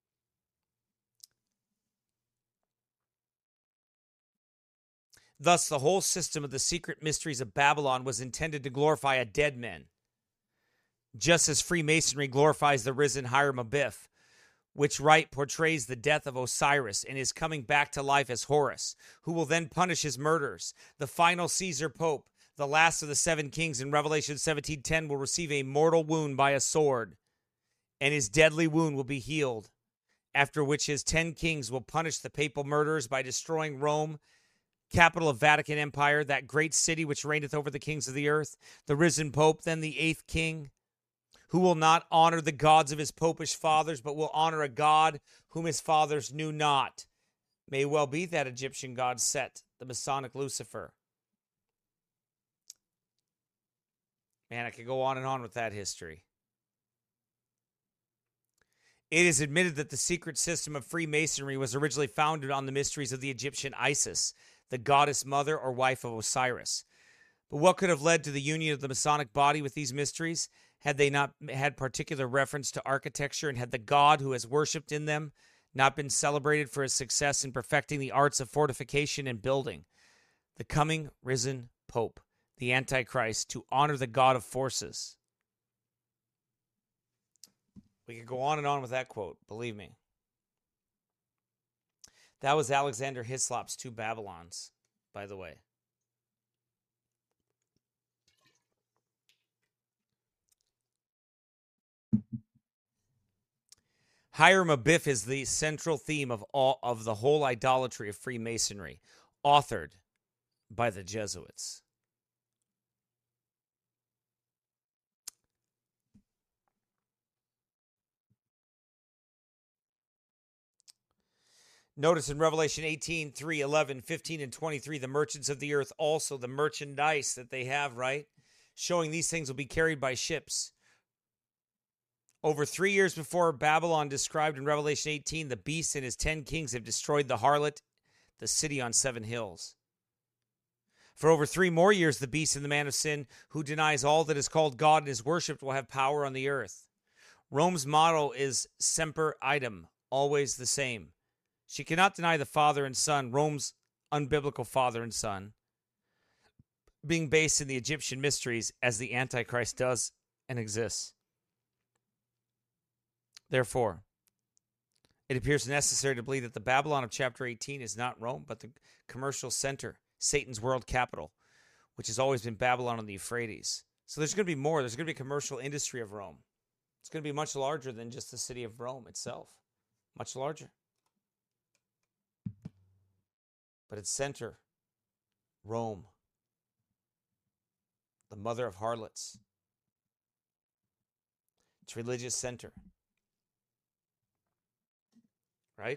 Thus, the whole system of the secret mysteries of Babylon was intended to glorify a dead man, just as Freemasonry glorifies the risen Hiram Abiff, which rite portrays the death of Osiris and his coming back to life as Horus, who will then punish his murderers. The final Caesar Pope, the last of the seven kings in Revelation seventeen ten, will receive a mortal wound by a sword, and his deadly wound will be healed, after which his ten kings will punish the papal murderers by destroying Rome, capital of Vatican Empire, that great city which reigneth over the kings of the earth. The risen Pope, then the eighth king, who will not honor the gods of his popish fathers, but will honor a God whom his fathers knew not. May well be that Egyptian god Set, the Masonic Lucifer. Man, I could go on and on with that history. It is admitted that the secret system of Freemasonry was originally founded on the mysteries of the Egyptian Isis, the goddess mother or wife of Osiris. But what could have led to the union of the Masonic body with these mysteries? Had they not had particular reference to architecture, and had the God who has worshipped in them not been celebrated for his success in perfecting the arts of fortification and building? The coming risen Pope, the Antichrist, to honor the God of forces. We could go on and on with that quote, believe me. That was Alexander Hislop's Two Babylons, by the way. Hiram Abiff is the central theme of all of the whole idolatry of Freemasonry, authored by the Jesuits. Notice in Revelation eighteen, three, eleven, fifteen, and twenty-three, the merchants of the earth, also the merchandise that they have, right? Showing these things will be carried by ships. Over three years before Babylon, described in Revelation eighteen, the beast and his ten kings have destroyed the harlot, the city on seven hills. For over three more years, the beast and the man of sin, who denies all that is called God and is worshipped, will have power on the earth. Rome's motto is semper idem, always the same. She cannot deny the Father and Son, Rome's unbiblical Father and Son, being based in the Egyptian mysteries as the Antichrist does and exists. Therefore, it appears necessary to believe that the Babylon of chapter eighteen is not Rome, but the commercial center, Satan's world capital, which has always been Babylon on the Euphrates. So there's going to be more. There's going to be a commercial industry of Rome. It's going to be much larger than just the city of Rome itself. Much larger. But its center, Rome, the mother of harlots. Its religious center. Right?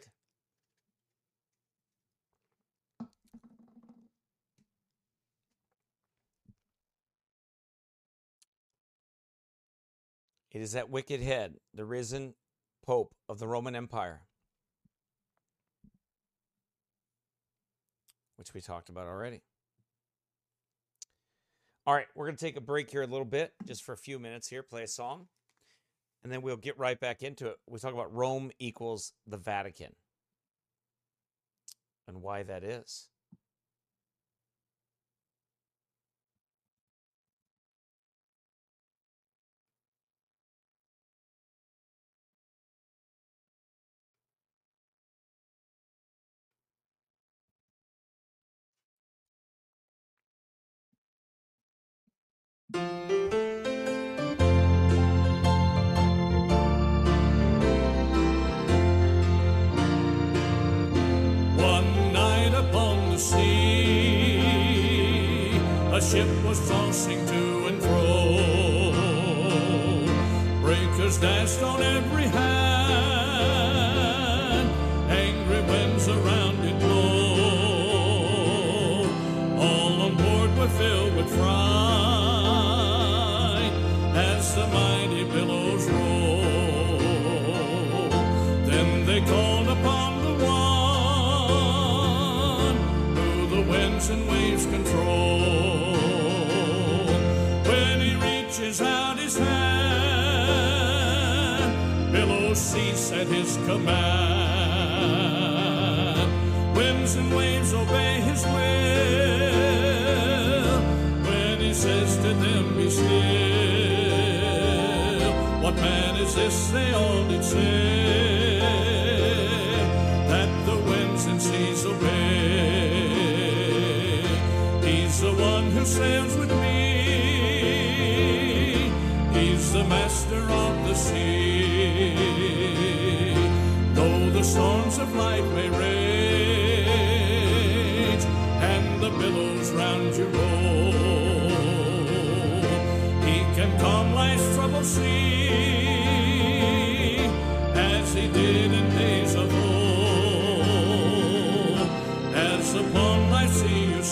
It is that wicked head, the risen Pope of the Roman Empire, which we talked about already. All right, we're going to take a break here a little bit, just for a few minutes here, play a song, and then we'll get right back into it. We'll talk about Rome equals the Vatican and why that is. Sea, a ship was tossing to and fro, breakers dashed on every hand, angry winds around it blow, all on board were filled with fright as the mighty billows roll. Then they called upon the winds and waves control. When he reaches out his hand, billows cease at his command. Winds and waves obey his will. When he says to them, be still. What man is this? They all did say. storms of life may rage, and the billows round you roll. He can calm life's troubled sea, as he did in days of old. As upon life's sea you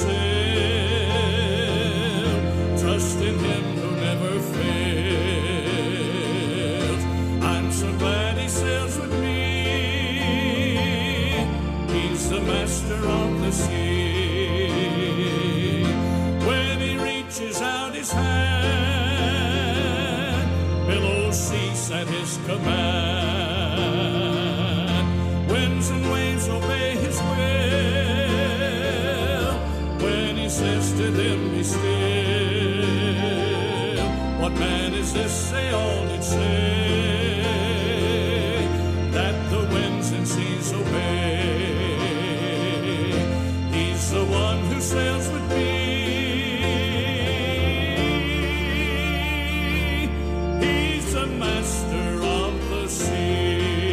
sail, trust in him who never fails. I'm so glad he sails with me. He's the master of the sea. When he reaches out his hand, billows cease at his command. Winds and waves obey his will. When he says to them, be still. What man is this, they all did say, that the winds and seas obey? He's the one who sails with me. He's the master of the sea.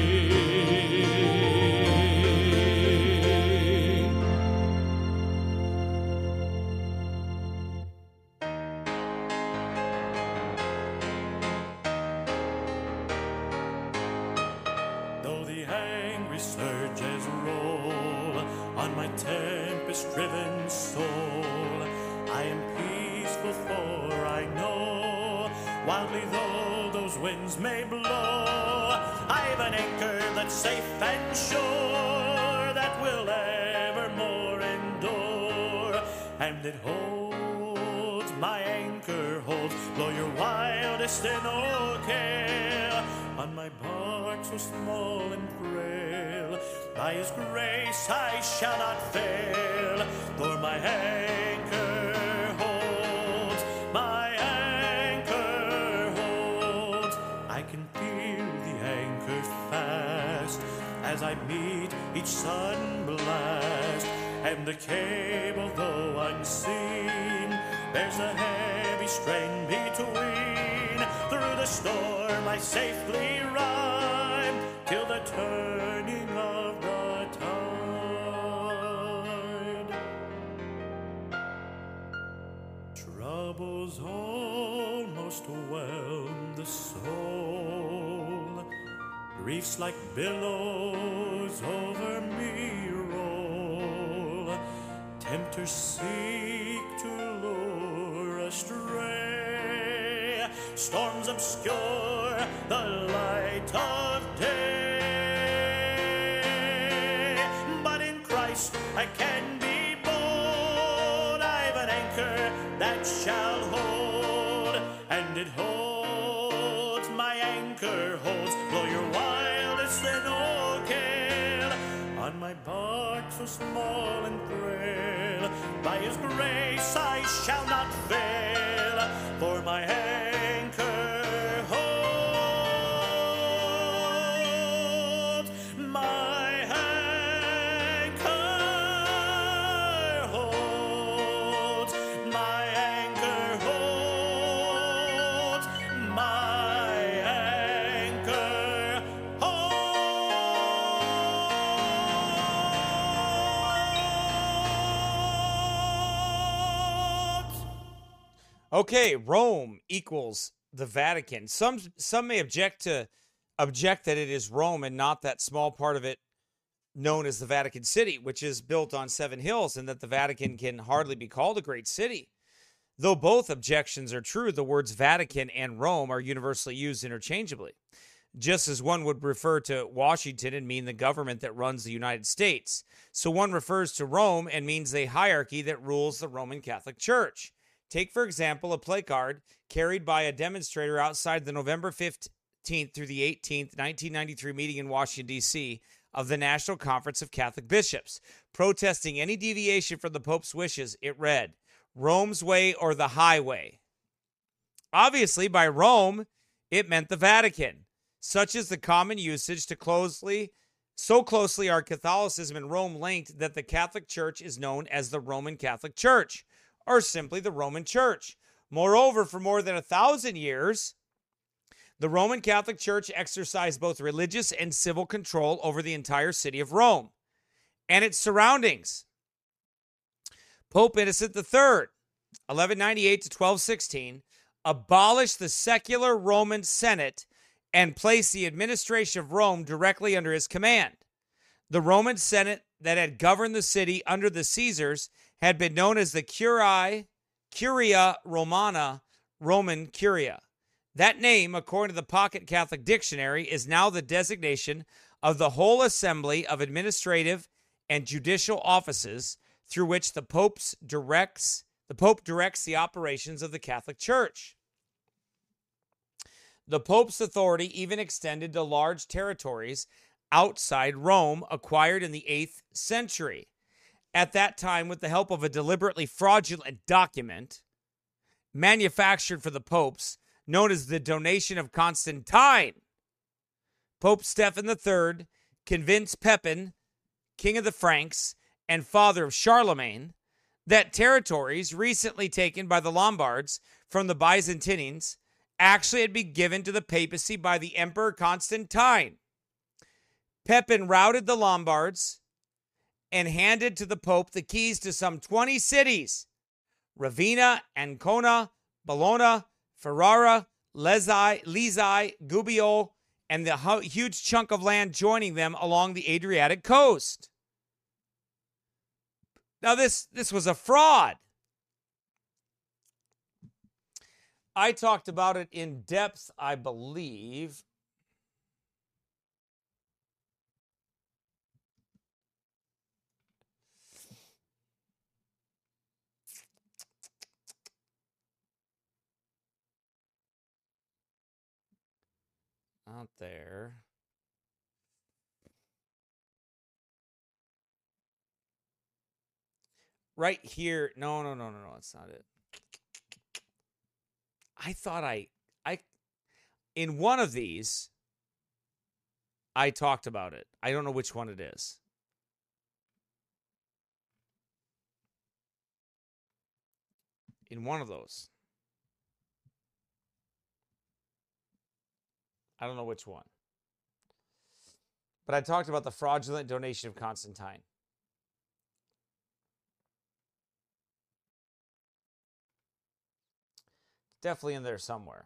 Though the angry surges roll on my tempest-driven soul, I am peaceful, for I know, wildly though those winds may blow, I've an anchor that's safe and sure, that will evermore endure. And it holds, my anchor holds, blow your wildest in all gale, on my bark so small and frail. By his grace I shall not fail, for my anchor holds, my anchor holds. I can feel the anchor fast as I meet each sudden blast, and the cable, though unseen, bears a heavy strain between. Through the storm I safely ride, till the turning of the tide. Troubles almost whelm the soul, griefs like billows over me roll. Tempters seek to lure astray, storms obscure the light of day. But in Christ I can be bold, I've an anchor that shall hold, and it holds, my anchor holds, blow your wildest in all gale, on my bark so small and frail. By his grace I shall not fail, for my anchor holds, my anchor holds, my anchor holds, my anchor holds. Okay, Rome equals the Vatican. Some some may object to object that it is Rome and not that small part of it known as the Vatican City, which is built on seven hills, and that the Vatican can hardly be called a great city. Though both objections are true, the words Vatican and Rome are universally used interchangeably, just as one would refer to Washington and mean the government that runs the United States. So one refers to Rome and means a hierarchy that rules the Roman Catholic Church. Take, for example, a placard carried by a demonstrator outside the November fifteenth through the eighteenth, nineteen ninety-three meeting in Washington, D C of the National Conference of Catholic Bishops, protesting any deviation from the Pope's wishes. It read, Rome's way or the highway. Obviously, by Rome, it meant the Vatican. Such is the common usage to closely, so closely are Catholicism and Rome linked that the Catholic Church is known as the Roman Catholic Church, or simply the Roman Church. Moreover, for more than a thousand years, The Roman Catholic Church exercised both religious and civil control over the entire city of Rome and its surroundings. Pope Innocent the Third, eleven ninety-eight to twelve sixteen, abolished the secular Roman Senate and placed the administration of Rome directly under his command. The Roman Senate that had governed the city under the Caesars had been known as the Curiae, Curia Romana, Roman Curia. That name, according to the Pocket Catholic Dictionary, is now the designation of the whole assembly of administrative and judicial offices through which the Pope's directs, the Pope directs the operations of the Catholic Church. The Pope's authority even extended to large territories outside Rome acquired in the eighth century. At that time, with the help of a deliberately fraudulent document manufactured for the popes, known as the Donation of Constantine, Pope Stephen the Third convinced Pepin, king of the Franks and father of Charlemagne, that territories recently taken by the Lombards from the Byzantines actually had been given to the papacy by the Emperor Constantine. Pepin routed the Lombards and handed to the Pope the keys to some twenty cities: Ravenna, Ancona, Bologna, Ferrara, Lezai, Lizai, Gubbio, and the huge chunk of land joining them along the Adriatic coast. Now, this, this was a fraud. I talked about it in depth, I believe. Out there. Right here. No, no, no, no, no. That's not it. I thought I, I, in one of these, I talked about it. I don't know which one it is. In one of those. I don't know which one. But I talked about the fraudulent donation of Constantine. Definitely in there somewhere.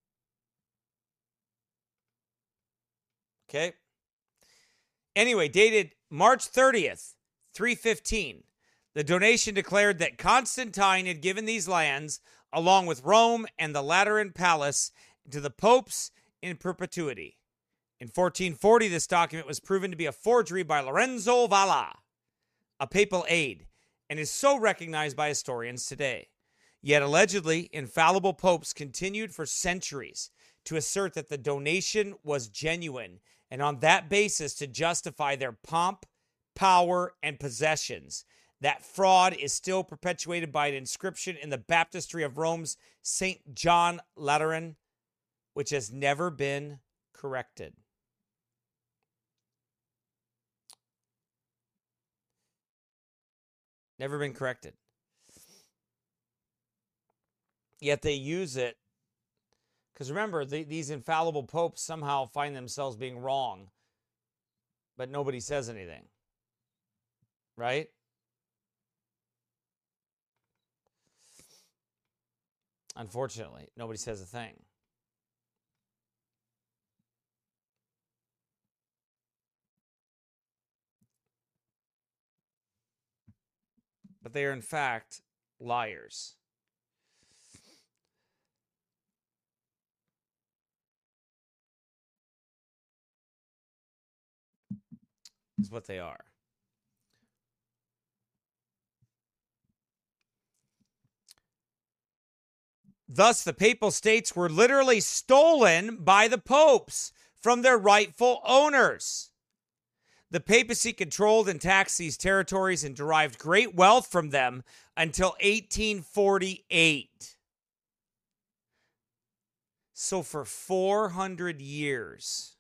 Okay. Anyway, dated March thirtieth, three fifteen, the donation declared that Constantine had given these lands, along with Rome and the Lateran Palace, to the popes in perpetuity. In fourteen forty, this document was proven to be a forgery by Lorenzo Valla, a papal aide, and is so recognized by historians today. Yet allegedly, infallible popes continued for centuries to assert that the donation was genuine, and on that basis to justify their pomp, power, and possessions. That fraud is still perpetuated by an inscription in the baptistry of Rome's Saint John Lateran, which has never been corrected. Never been corrected. Yet they use it, because remember, the, these infallible popes somehow find themselves being wrong, but nobody says anything. Right? Unfortunately, nobody says a thing. But they are, in fact, liars. Is what they are. Thus, the papal states were literally stolen by the popes from their rightful owners. The papacy controlled and taxed these territories and derived great wealth from them until eighteen forty-eight. So for four hundred years,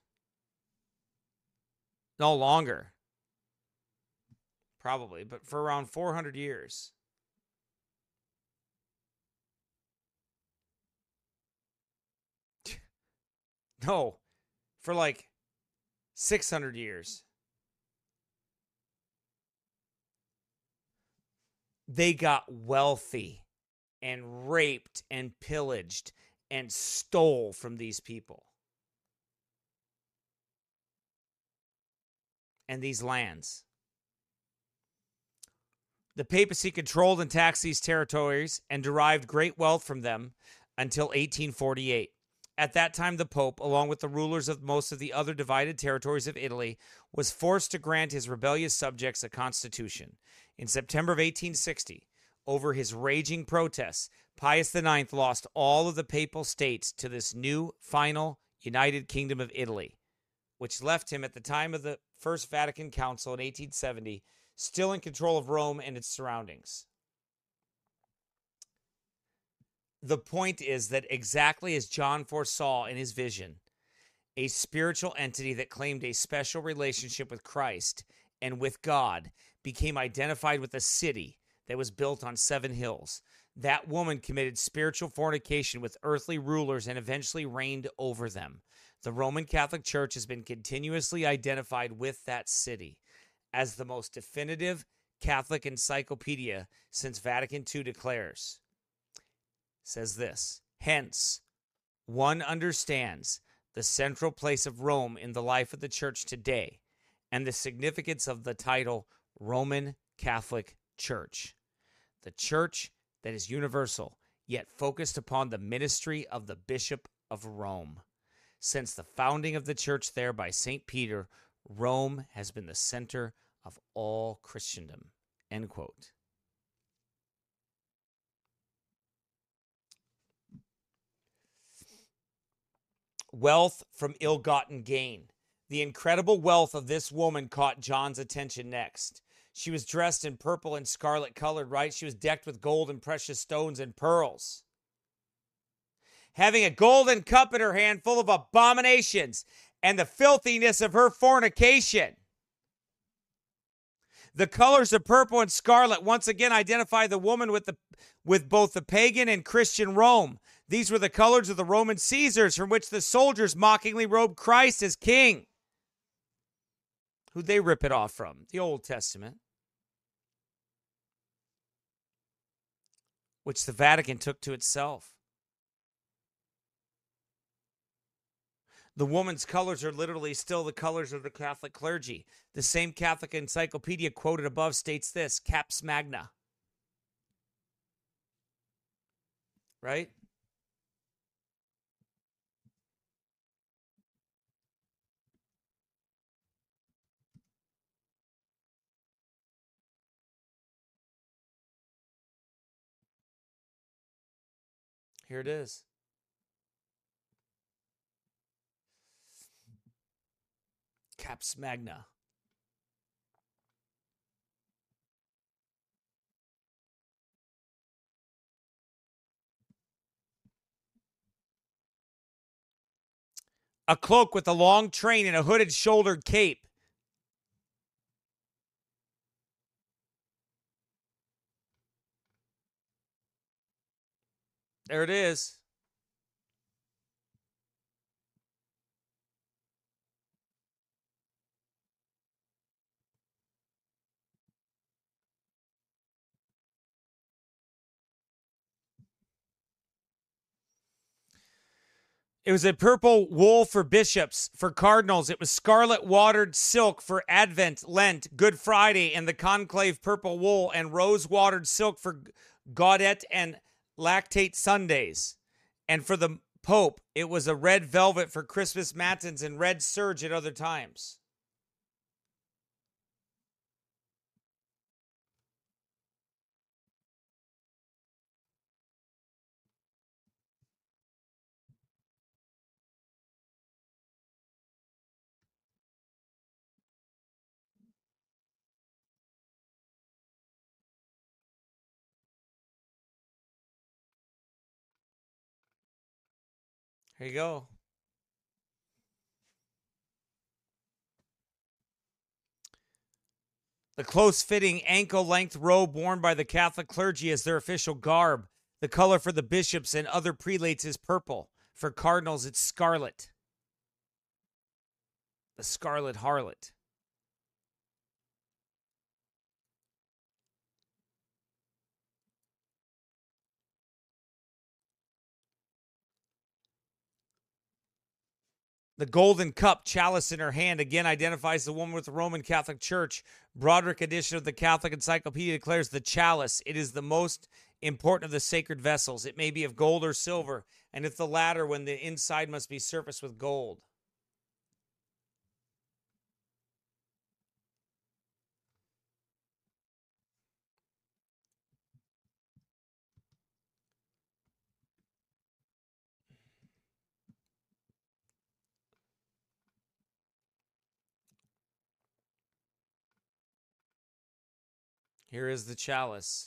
no longer, probably, but for around four hundred years, No, for like six hundred years. They got wealthy and raped and pillaged and stole from these people and these lands. The papacy controlled and taxed these territories and derived great wealth from them until eighteen forty-eight. At that time, the Pope, along with the rulers of most of the other divided territories of Italy, was forced to grant his rebellious subjects a constitution. In September of eighteen sixty, over his raging protests, Pius the Ninth lost all of the papal states to this new, final, United Kingdom of Italy, which left him at the time of the First Vatican Council in eighteen seventy, still in control of Rome and its surroundings. The point is that exactly as John foresaw in his vision, a spiritual entity that claimed a special relationship with Christ and with God became identified with a city that was built on seven hills. That woman committed spiritual fornication with earthly rulers and eventually reigned over them. The Roman Catholic Church has been continuously identified with that city as the most definitive Catholic encyclopedia since Vatican Two declares. Says this, hence, one understands the central place of Rome in the life of the Church today and the significance of the title Roman Catholic Church. The Church that is universal, yet focused upon the ministry of the Bishop of Rome. Since the founding of the Church there by Saint Peter, Rome has been the center of all Christendom. End quote. Wealth from ill-gotten gain. The incredible wealth of this woman caught John's attention next. She was dressed in purple and scarlet colored, right? She was decked with gold and precious stones and pearls. Having a golden cup in her hand full of abominations and the filthiness of her fornication. The colors of purple and scarlet once again identify the woman with the with both the pagan and Christian Rome. These were the colors of the Roman Caesars from which the soldiers mockingly robed Christ as king. Who'd they rip it off from? The Old Testament, which the Vatican took to itself. The woman's colors are literally still the colors of the Catholic clergy. The same Catholic encyclopedia quoted above states this, Caps Magna. Right? Here it is. Caps Magna. A cloak with a long train and a hooded shouldered cape. There it is. It was a purple wool for bishops. For cardinals, it was scarlet watered silk for Advent, Lent, Good Friday, and the conclave purple wool, and rose watered silk for Gaudete and Lactate Sundays. And for the Pope, it was a red velvet for Christmas matins and red serge at other times. Here you go. The close-fitting ankle-length robe worn by the Catholic clergy as their official garb. The color for the bishops and other prelates is purple. For cardinals, it's scarlet. the Scarlet Harlot. The golden cup, chalice in her hand, again identifies the woman with the Roman Catholic Church. Broderick edition of the Catholic Encyclopedia declares the chalice, it is the most important of the sacred vessels. It may be of gold or silver, and if the latter, when the inside must be surfaced with gold. Here is the chalice.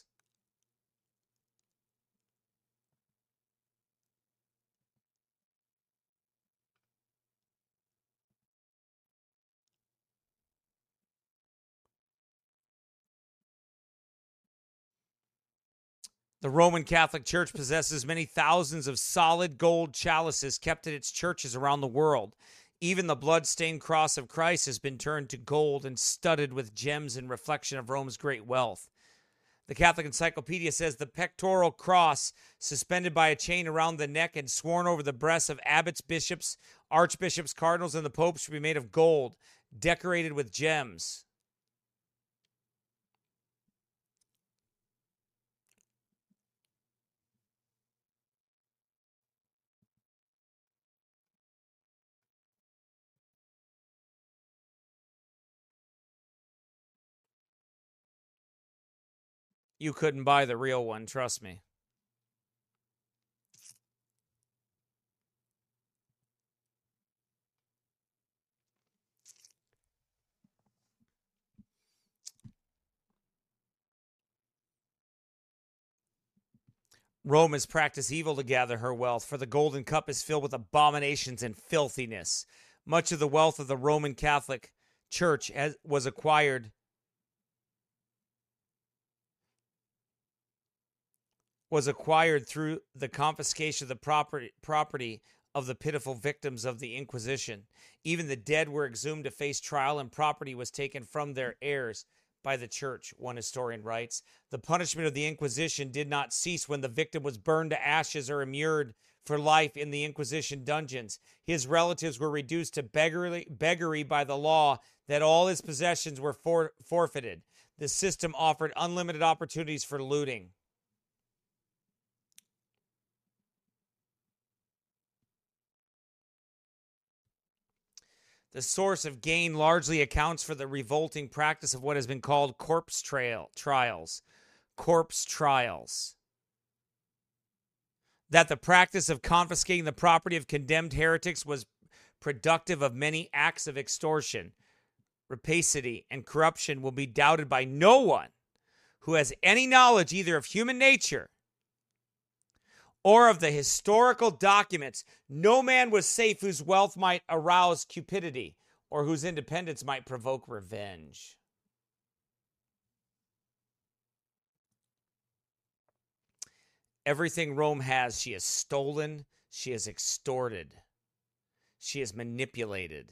The Roman Catholic Church possesses many thousands of solid gold chalices kept in its churches around the world. Even the blood-stained cross of Christ has been turned to gold and studded with gems in reflection of Rome's great wealth. The Catholic Encyclopedia says the pectoral cross, suspended by a chain around the neck and sworn over the breasts of abbots, bishops, archbishops, cardinals, and the popes, should be made of gold, decorated with gems. You couldn't buy the real one, trust me. Rome has practiced evil to gather her wealth, for the golden cup is filled with abominations and filthiness. Much of the wealth of the Roman Catholic Church has, was acquired was acquired through the confiscation of the property, property of the pitiful victims of the Inquisition. Even the dead were exhumed to face trial, and property was taken from their heirs by the church, one historian writes. The punishment of the Inquisition did not cease when the victim was burned to ashes or immured for life in the Inquisition dungeons. His relatives were reduced to beggary, beggary by the law that all his possessions were for, forfeited. The system offered unlimited opportunities for looting. The source of gain largely accounts for the revolting practice of what has been called corpse trail trials. Corpse trials. That the practice of confiscating the property of condemned heretics was productive of many acts of extortion, rapacity, and corruption will be doubted by no one who has any knowledge either of human nature or of the historical documents. No man was safe whose wealth might arouse cupidity or whose independence might provoke revenge. Everything Rome has, she has stolen, she has extorted, she has manipulated.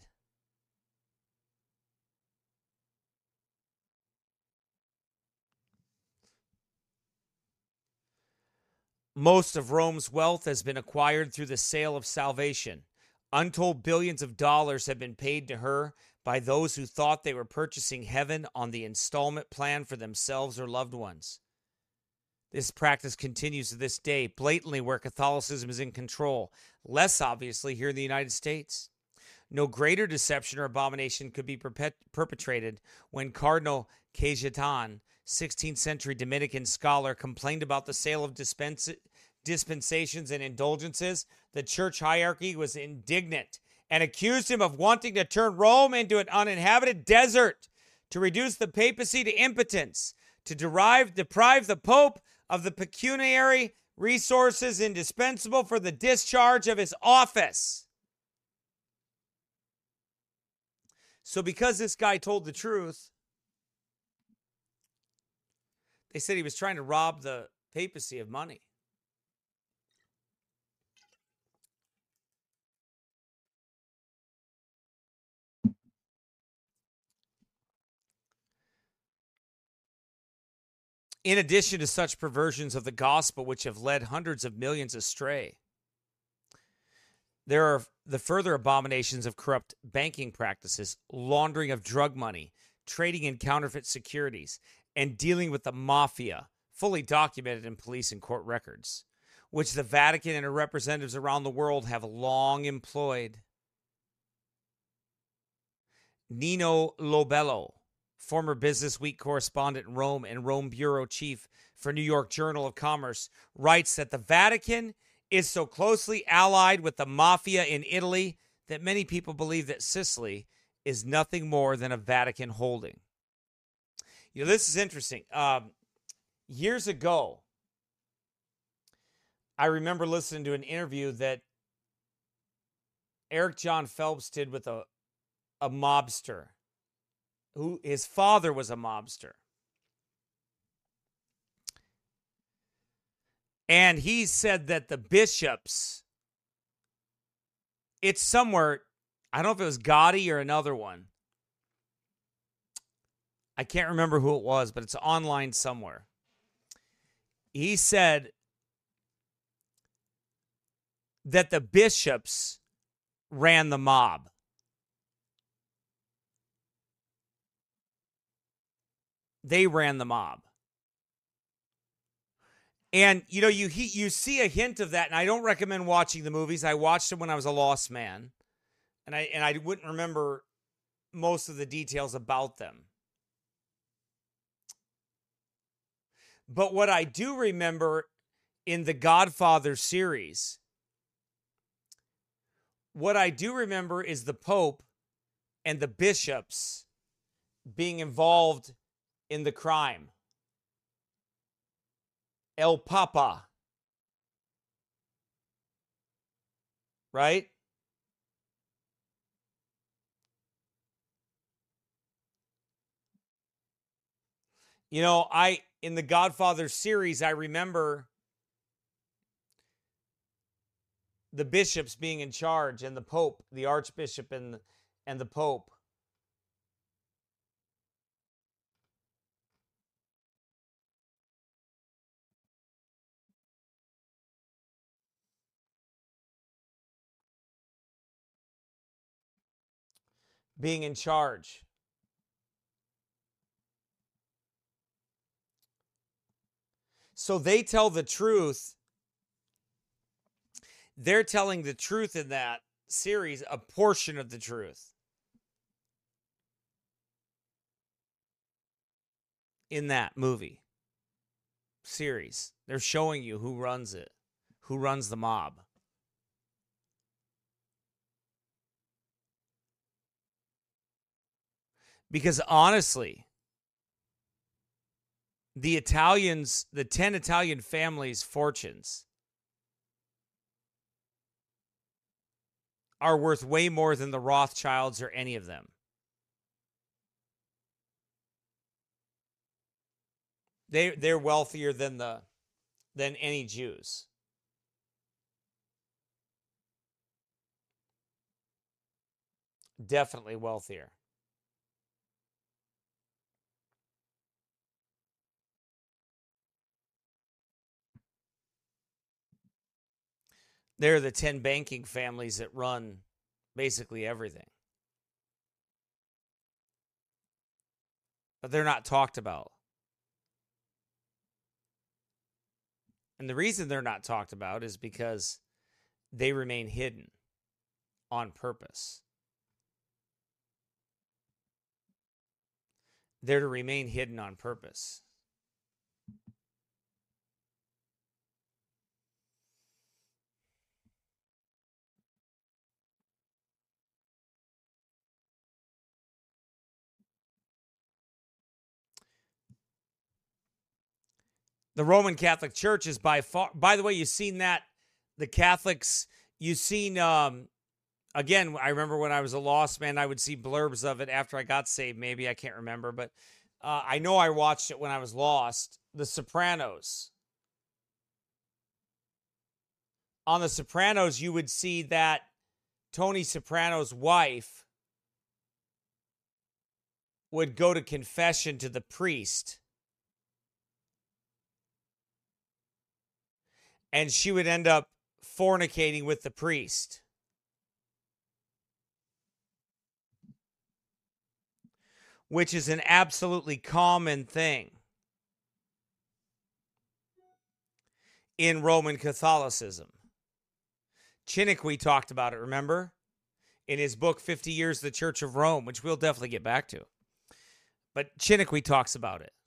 Most of Rome's wealth has been acquired through the sale of salvation. Untold billions of dollars have been paid to her by those who thought they were purchasing heaven on the installment plan for themselves or loved ones. This practice continues to this day, blatantly where Catholicism is in control, less obviously here in the United States. No greater deception or abomination could be perpet- perpetrated when Cardinal Cajetan, sixteenth century Dominican scholar, complained about the sale of dispens- dispensations and indulgences. The church hierarchy was indignant and accused him of wanting to turn Rome into an uninhabited desert, to reduce the papacy to impotence, to derive, deprive the Pope of the pecuniary resources indispensable for the discharge of his office. So because this guy told the truth, they said he was trying to rob the papacy of money. in addition to such perversions of the gospel which have led hundreds of millions astray. There are the further abominations of corrupt banking practices, laundering of drug money, trading in counterfeit securities, and dealing with the mafia, fully documented in police and court records, which the Vatican and her representatives around the world have long employed. Nino Lobello, former Business Week correspondent in Rome and Rome bureau chief for New York Journal of Commerce, writes that the Vatican is so closely allied with the mafia in Italy that many people believe that Sicily is nothing more than a Vatican holding. You know, this is interesting. Um, years ago, I remember listening to an interview that Eric John Phelps did with a, a mobster, who his father was a mobster. And he said that the bishops, it's somewhere, I don't know if it was Gotti or another one. I can't remember who it was, but it's online somewhere. He said that the bishops ran the mob. They ran the mob. And, you know, you he, you see a hint of that, and I don't recommend watching the movies. I watched them when I was a lost man, and I and I wouldn't remember most of the details about them. But what I do remember in the Godfather series, what I do remember is the Pope and the bishops being involved in the crime. El Papa. Right? You know, I in the Godfather series, I remember the bishops being in charge and the Pope, the Archbishop and and the Pope. Being in charge. So they tell the truth. They're telling the truth in that series, a portion of the truth. In that movie series. They're showing you who runs it, who runs the mob. Because honestly, the Italians, the ten Italian families' fortunes are worth way more than the Rothschilds or any of them. They they're wealthier than the than any Jews. Definitely wealthier. They're the ten banking families that run basically everything. But they're not talked about. And the reason they're not talked about is because they remain hidden on purpose. They're to remain hidden on purpose. The Roman Catholic Church is by far, by the way, you've seen that, the Catholics, you've seen, um, again, I remember when I was a lost man, I would see blurbs of it after I got saved, maybe, I can't remember, but uh, I know I watched it when I was lost. The Sopranos. On The Sopranos, you would see that Tony Soprano's wife would go to confession to the priest. and she would end up fornicating with the priest. Which is an absolutely common thing in Roman Catholicism. Chiniquy talked about it, remember? In his book, fifty years of the Church of Rome, which we'll definitely get back to. But Chiniquy talks about it.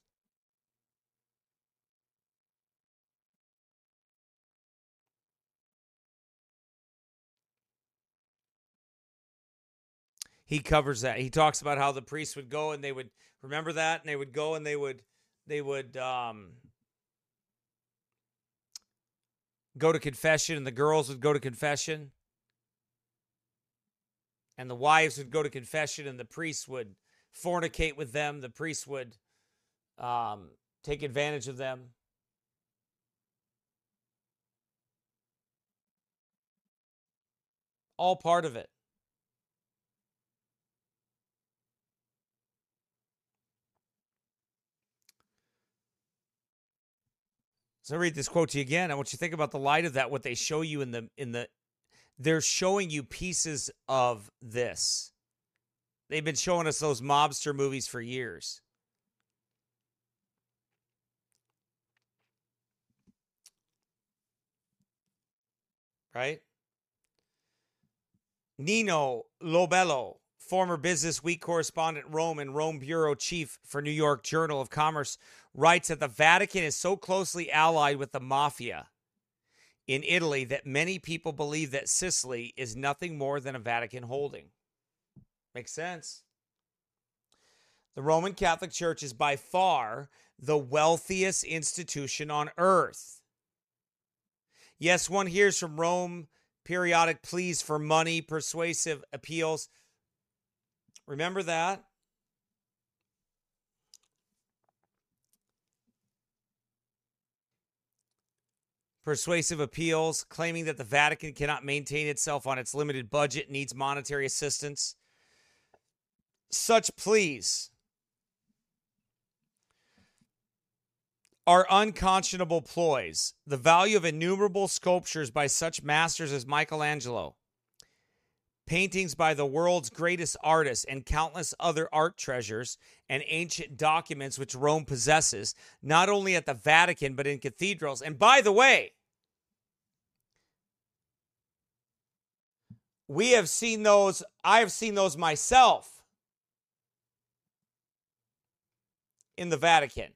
He covers that. He talks about how the priests would go and they would, remember that? And they would go and they would, they would um, go to confession, and the girls would go to confession. And the wives would go to confession, and the priests would fornicate with them. The priests would um, take advantage of them. All part of it. So I read this quote to you again. I want you to think about the light of that, what they show you in the in the they're showing you pieces of this. They've been showing us those mobster movies for years. Right? Nino Lobello, former Business Week correspondent in Rome and Rome bureau chief for New York Journal of Commerce, writes that the Vatican is so closely allied with the mafia in Italy that many people believe that Sicily is nothing more than a Vatican holding. Makes sense. The Roman Catholic Church is by far the wealthiest institution on earth. Yes, one hears from Rome periodic pleas for money, persuasive appeals. Remember that? Persuasive appeals claiming that the Vatican cannot maintain itself on its limited budget, needs monetary assistance. Such pleas are unconscionable ploys. The value of innumerable sculptures by such masters as Michelangelo, paintings by the world's greatest artists, and countless other art treasures and ancient documents which Rome possesses, not only at the Vatican, but in cathedrals. And by the way, we have seen those, I have seen those myself in the Vatican.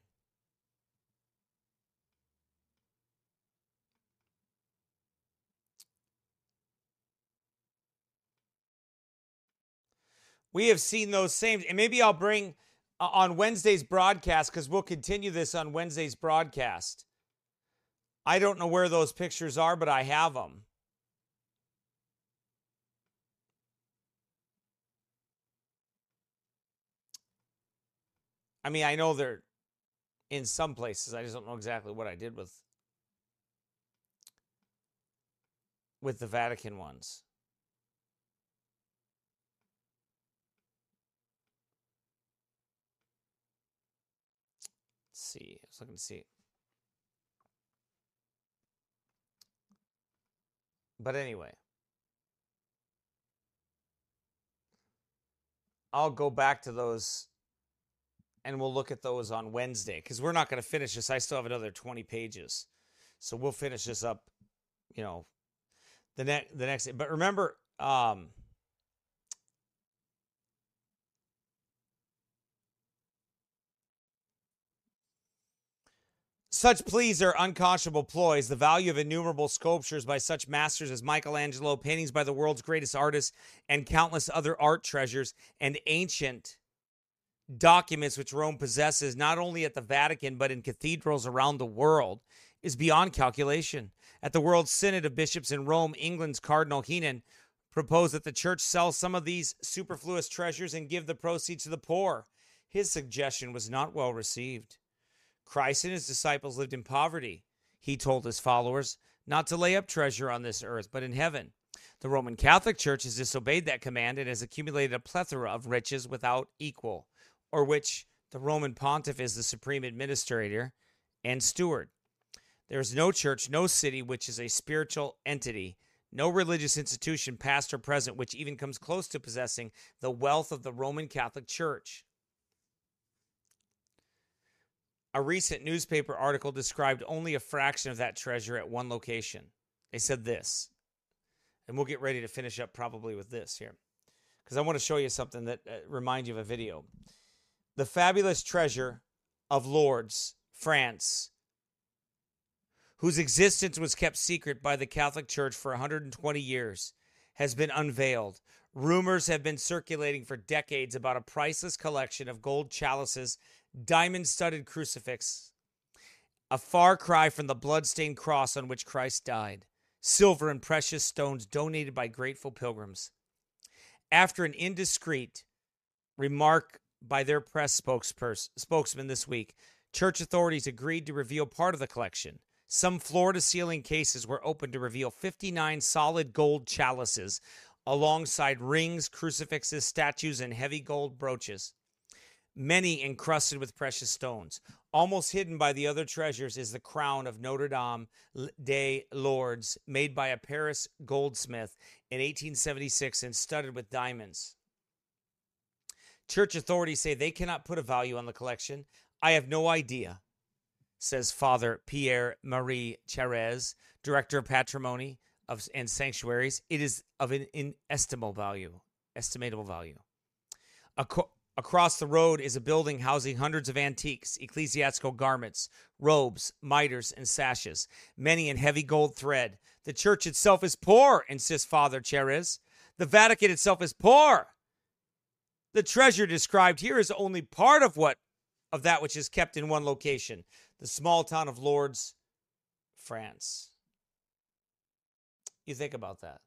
We have seen those same, and maybe I'll bring uh, on Wednesday's broadcast, because we'll continue this on Wednesday's broadcast. I don't know where those pictures are, but I have them. I mean, I know they're in some places. I just don't know exactly what I did with, with the Vatican ones. See, I was looking to see. But anyway, I'll go back to those and we'll look at those on Wednesday, because we're not going to finish this. I still have another twenty pages. So we'll finish this up, you know, the next the next but remember, um such pleas are unconscionable ploys. The value of innumerable sculptures by such masters as Michelangelo, paintings by the world's greatest artists, and countless other art treasures and ancient documents which Rome possesses, not only at the Vatican, but in cathedrals around the world, is beyond calculation. At the World Synod of Bishops in Rome, England's Cardinal Heenan proposed that the church sell some of these superfluous treasures and give the proceeds to the poor. His suggestion was not well received. Christ and his disciples lived in poverty. He told his followers not to lay up treasure on this earth, but in heaven. The Roman Catholic Church has disobeyed that command and has accumulated a plethora of riches without equal, or which the Roman pontiff is the supreme administrator and steward. There is no church, no city, which is a spiritual entity, no religious institution, past or present, which even comes close to possessing the wealth of the Roman Catholic Church. A recent newspaper article described only a fraction of that treasure at one location. They said this, and we'll get ready to finish up probably with this here, because I want to show you something that uh, reminds you of a video. The fabulous treasure of Lourdes, France, whose existence was kept secret by the Catholic Church for one hundred twenty years, has been unveiled. Rumors have been circulating for decades about a priceless collection of gold chalices, diamond-studded crucifix, a far cry from the blood-stained cross on which Christ died, silver and precious stones donated by grateful pilgrims. After an indiscreet remark by their press spokespers- spokesman this week, church authorities agreed to reveal part of the collection. Some floor-to-ceiling cases were opened to reveal fifty-nine solid gold chalices alongside rings, crucifixes, statues, and heavy gold brooches, many encrusted with precious stones. Almost hidden by the other treasures is the crown of Notre Dame des Lourdes, made by a Paris goldsmith in eighteen seventy-six and studded with diamonds. Church authorities say they cannot put a value on the collection. I have no idea, says Father Pierre-Marie Charez, Director of Patrimony of, and Sanctuaries. It is of an inestimable value, estimatable value. Ac- across the road is a building housing hundreds of antiques, ecclesiastical garments, robes, mitres, and sashes, many in heavy gold thread. The church itself is poor, insists Father Charez. The Vatican itself is poor. The treasure described here is only part of what of that which is kept in one location, the small town of Lourdes, France. You think about that.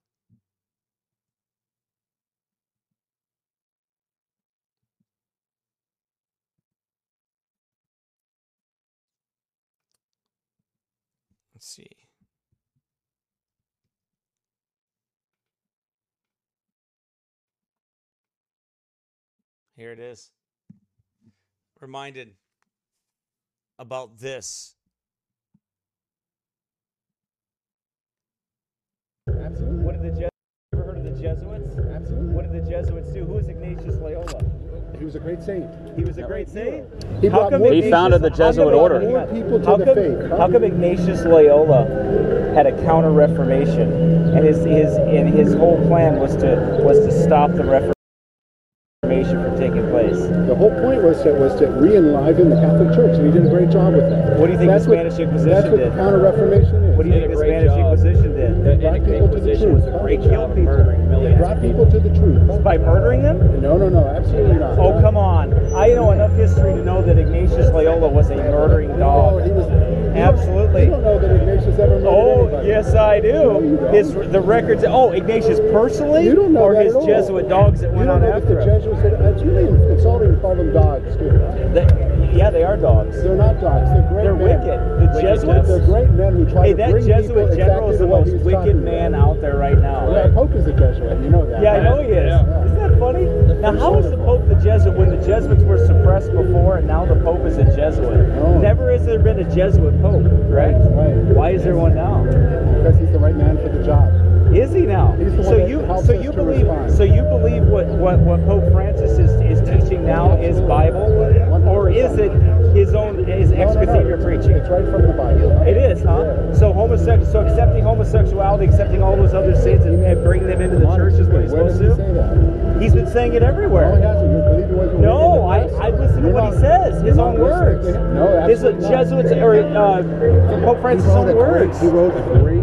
Let's see. Here it is. Reminded about this. Absolutely. What did the Jesuits, ever heard of the Jesuits? Absolutely. What did the Jesuits do? Who was Ignatius Loyola? He was a great saint. He was a great saint? He, How brought come more, Ignatius- He founded the how Jesuit come- order. more people to How the come, faith. how come Ignatius Loyola had a counter-reformation, and his his and his whole plan was to was to stop the Reformation from taking place? The whole point was to was to re-enliven the Catholic Church, and he did a great job with that. What do you think that's the Spanish what, Inquisition That's what did? the Counter-Reformation is. What do you Did think a the great Spanish job. Inquisition did? It brought people to the truth. They killed people Brought people to the truth. by murdering them. No, no, no, absolutely not. Oh, come on. I know enough history to know that Ignatius Loyola was a murdering No, dog. he was. Absolutely. You don't know that Ignatius ever murdered Oh, anybody. yes, I No, you do. don't. His the records. Oh, Ignatius personally, You don't know or that his at all. Jesuit dogs that You went don't on know that after the him. Jesuits. It's really insulting to call them dogs, too. They- yeah, they are dogs. They're not dogs. They're great They're men. wicked. The Wicked Jesuits. They're great men who try Hey, to that bring Jesuit people general exactly is to the what most he's wicked talking man about. out there right now. Yeah, Pope is a Jesuit. You know that. Yeah, I right? know he is. Yeah. Isn't that funny? Now, how is the Pope the Jesuit when the Jesuits were suppressed before and now the Pope is a Jesuit? No. Never has there been a Jesuit Pope, correct? Right. Why is there one now? Because he's the right man for the job. Is he now? He's the one so that you helps so us you to believe respond. so you believe what, what, what Pope Francis is, is teaching now is Bible, or is it his own his ex No, no, no. cathedra preaching? It's right from the Bible. It is, huh? So homosexual, so accepting homosexuality, accepting all those other sins, and, and bringing them into the church is what he's Where does supposed he to. say that? He's been saying it No, he everywhere. hasn't. You believe it wasn't No, reading the I, press? I listen to You're what he not- says, his you're own not listening words. to him. No, His uh, absolutely not. Jesuits or uh, Pope He Francis' wrote own a great, words. he wrote a great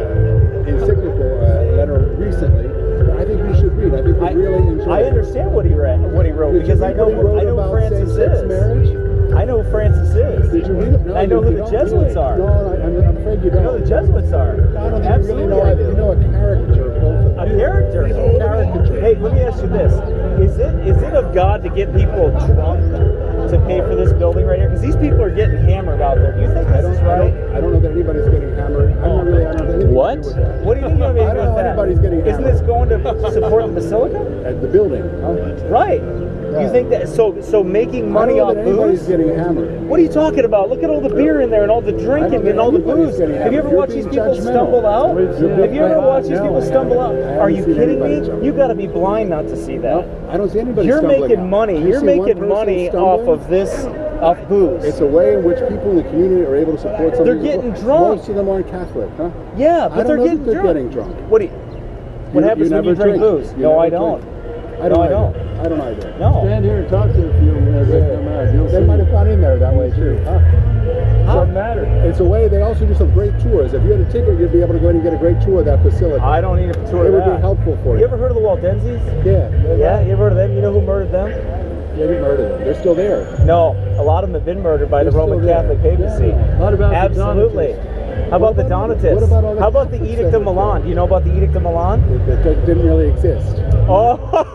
uh, encyclical uh, letter recently that I think you should read. I think you I, really enjoy I it. understand what he read, what he wrote, Did you because I read know what he wrote I know about Francis same-sex is. marriage? I know who Francis is. Did you read it? No, I know you, who you the don't Jesuits really. are. No, I, I'm, I'm afraid you You don't. know who the Jesuits are. No, I don't think Absolutely, you really know. I I, do. you know a caricature of both of A them. character. Caricature. Hey, let me ask you this: Is it is it of God to get people drunk to pay for this building right here? Because these people are getting hammered out there. Do you think I this don't, is I right? don't, I don't know that anybody's getting hammered. I'm not really. I don't have anything What? to do with that. What do you think you're I don't know with that? anybody's getting Isn't hammered. this going to support the basilica? At the building. Right. You think that so so making money I don't off know that anybody's booze? getting hammered. What are you talking about? Look at all the beer in there and all the drinking and all the booze. Have you ever watched these people stumble out? Have you ever watched these people stumble out? Are you kidding me? You got to be blind not to see that. I don't see anybody. You're stumbling making out. money. You You're see one making person money stumbling? off of this, off booze. It's a way in which people in the community are able to support something. They're getting drunk. Most of them aren't Catholic, huh? Yeah, I but don't they're know getting that they're drunk. getting drunk. What do you? What You- happens you when you never drink drink. booze? You No, never I drink. don't. I don't No, I either. don't. I don't either. No. Stand here and talk to a few as they come out. You'll They see. might have gone in there that way too. Huh? Doesn't matter. It's a way. They also do some great tours. If you had a ticket, you'd be able to go in and get a great tour of that facility. I don't need a tour It of would that. be helpful for You you. ever heard of the Waldenses? Yeah. Yeah, you ever heard of them? You know who murdered them? Yeah, you murdered them. They're still there. No, a lot of them have been murdered by the They're Roman still there. Catholic papacy. Yeah. What about the Absolutely. Donatists? How about the What about- Donatists? what about all the How about the Catholics Edict that of were Milan? killed? Do you know about the Edict of Milan? That, that didn't really exist. Oh,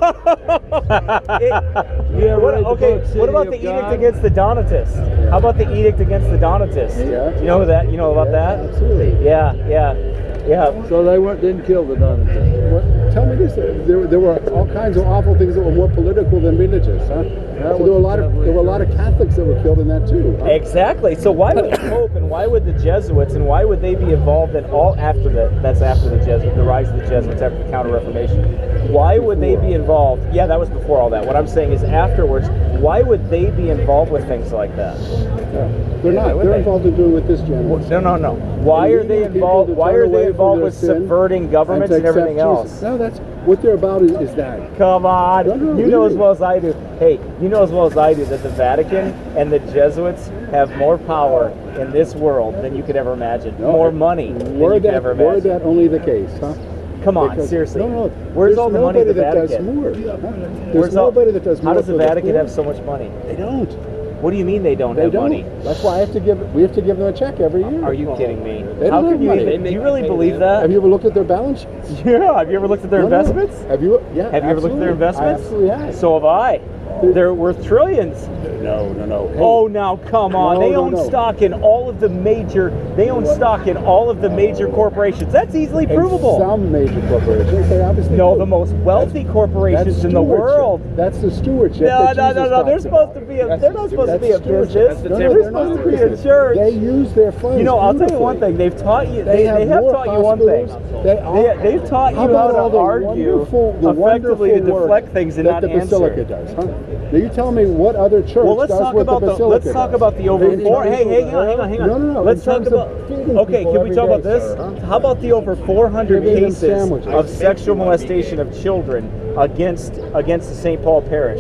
It- You ever what, read the okay. book City What about of the God? Edict against the Donatists? How about the Edict against the Donatists? Yeah. Do you know that? You know about Yeah, that? absolutely. Yeah, yeah, yeah. So they weren't didn't kill the Donatists. What, tell me this: there, there were all kinds of awful things that were more political than religious, huh? So there were a lot of there were a lot of Catholics that were killed in that too. Huh? Exactly. So why would the Pope and why would the Jesuits and why would they be involved in all after the that's after the Jesuit the rise of the Jesuits after the Counter Reformation? Why would they be involved? Yeah, that was before all that. What I'm saying is afterwards. Why would they be involved with things like that? Yeah. They're not. would They're they? involved in doing with this general. No, no, no. Why are they Leading people involved? to Why turn are away they from involved their with sin subverting governments to and everything accept else? Jesus. No, that's what they're about. Is, is that? Come on, No, no, you know as really. well as I do. Hey, you know as well as I do that the Vatican and the Jesuits have more power in this world than you could ever imagine. No, more it- money than Were you could that ever were imagine. that only the case, huh? Come on, Because- seriously. No, no. Where's there's all the money nobody of the that Vatican? does more. Huh? There's Where's all- nobody that does more. How does the for Vatican poor. have so much money? They don't. What do you mean they don't They have don't. money? That's why I have to give. We have to give them a check every year. Are you kidding me? They How don't could have you money. even? Do you really believe that? Have you ever looked at their balance sheets? Yeah. Have you ever looked at their No, no. investments? Have you? Yeah. Have you ever looked at their absolutely. investments? I absolutely have. So have I. They're worth trillions. No, no, no. Hey, Oh, now come on. No, they no, own no. stock in all of the major. They own stock in all of the major corporations. That's easily and provable. Some major corporations, they obviously No, do. the most wealthy That's corporations in the stewardship. world. That's the stewardship. No, that no, no, Jesus no. They're talks supposed about. to be. A, That's- they're not supposed to that's be a stewardship. business. No, no, They're they're supposed not to be a business. church. They use their funds. You know, I'll tell you one beautifully. thing. They've taught you. They They, have they have more taught you one thing. hospitals. They, They, they've taught you how how about to all the argue wonderful, the effectively to wonderful work deflect things and that not the Basilica answer. does, huh? Now you tell me what other church Well, let's does talk what about the the. Basilica Let's talk does. about the over They four. charge Hey, people hang on, there. hang on, hang on. No, no, no. Let's in talk terms about. of feeding Okay, people can we every talk day, about this? sir, huh? How about the over four hundred Giving them cases sandwiches. of sexual molestation of children against against the Saint Paul parish?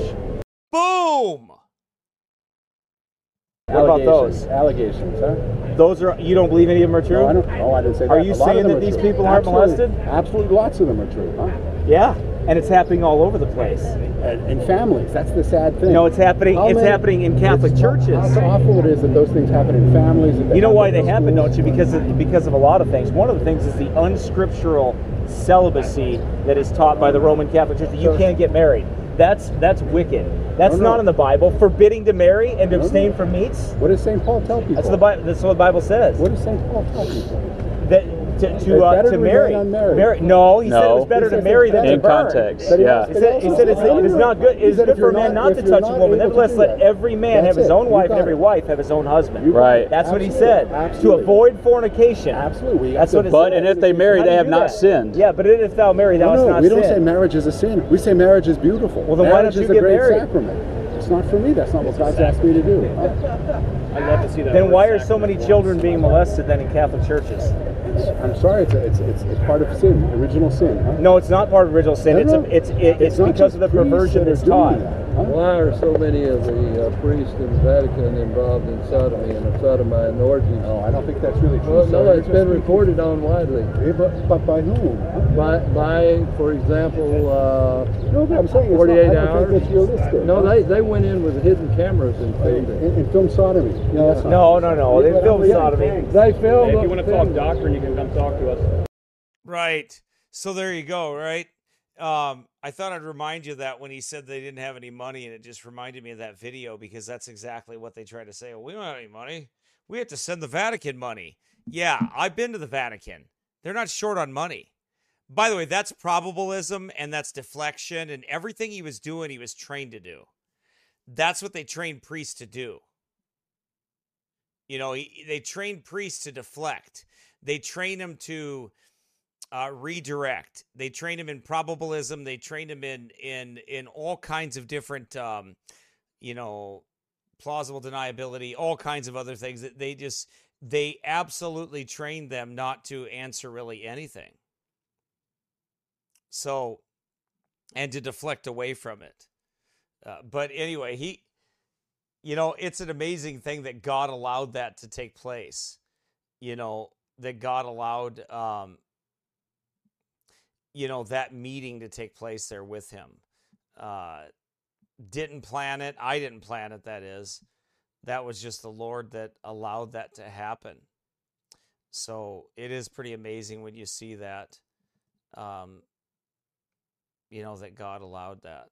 Boom! What about those? Allegations, huh? Those are you don't believe any of them are true? No, I don't. No, I didn't say that. Are you A lot of saying them that are these true. people aren't Absolutely. molested? Absolutely, lots of them are true, huh? Yeah, and it's happening all over the place. And in families, that's the sad thing. No, it's happening. How It's many- happening in Catholic it's churches. How awful it is that those things happen in families. that they You know why happen they in happen, schools. don't you? Because of, because of a lot of things. One of the things is the unscriptural celibacy that is taught by the Roman Catholic Church. That you can't get married. That's that's wicked. That's No, no. not in the Bible. Forbidding to marry and to No, no. abstain from meats. What does Saint Paul tell people? That's the Bible. That's what the Bible says. What does Saint Paul tell people? That to It's to, uh, better to to remain marry. unmarried. marry. No, he said it No. was better He to says marry it's than to In burn. context, But he yeah. also- He said, he said it's, it is not good. It He is said good if for you're a man not- not if to you're touch a not woman. able to Nevertheless, do let that. every man That's have his it. own You wife got and every it. wife have his own husband. Right. That's what he Absolutely. said. Absolutely. To avoid fornication. Absolutely. We have That's to- what it But says. and if they marry, How they do you have do not that? sinned. Yeah, but if thou marry, thou No, hast no, not we don't sinned. say marriage is a sin. We say marriage is beautiful. Well, then why marriage don't you is a get great married? sacrament. It's not for me. That's not what God's asked me to do. I'd love to see that. Then word why are so sacrament. many children being molested then in Catholic churches? I'm sorry. It's, it's it's it's part of sin, original sin. Huh? No, it's not part of original sin. No, It's no. a, it's it, it's not because just of the priests perversion that are that's doing taught. that, huh? Why are so many of the uh, priests in the Vatican involved in sodomy and sodomite and orgies? No, I don't think that's really true. Well, no, sir. it's been reported on widely. Yeah, But, but by whom? Huh? By, by for example, uh, No, but I'm saying it's forty-eight not, I don't hours. think that's realistic. No, huh? they, they went in with hidden cameras and filmed it. in, in film sodomy. You know, that's not, No, no, no. They But filmed I'm- sodomy. They filmed If it. you want to talk doctrine, you can come talk to us. Right. So there you go, right? Um, I thought I'd remind you of that when he said they didn't have any money, and it just reminded me of that video because that's exactly what they try to say. Well, we don't have any money. We have to send the Vatican money. Yeah, I've been to the Vatican. They're not short on money. By the way, that's probabilism and that's deflection, and everything he was doing, he was trained to do. That's what they train priests to do. You know, he, they train priests to deflect. They train them to uh, redirect. They train them in probabilism. They train them in in in all kinds of different, um, you know, plausible deniability, all kinds of other things. That they just they absolutely train them not to answer really anything. So, and to deflect away from it. Uh, but anyway, he. You know, it's an amazing thing that God allowed that to take place. You know, that God allowed, um, you know, that meeting to take place there with him. Uh, didn't plan it. I didn't plan it, that is. That was just the Lord that allowed that to happen. So it is pretty amazing when you see that, um, you know, that God allowed that.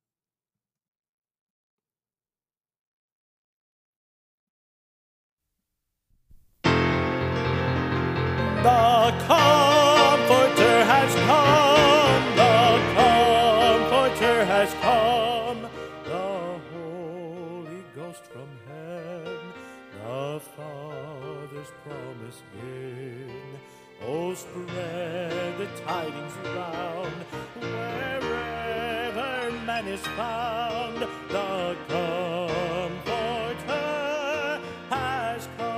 The Comforter has come, the Comforter has come, the Holy Ghost from heaven, the Father's promise in. Oh, spread the tidings around, wherever man is found, the Comforter has come.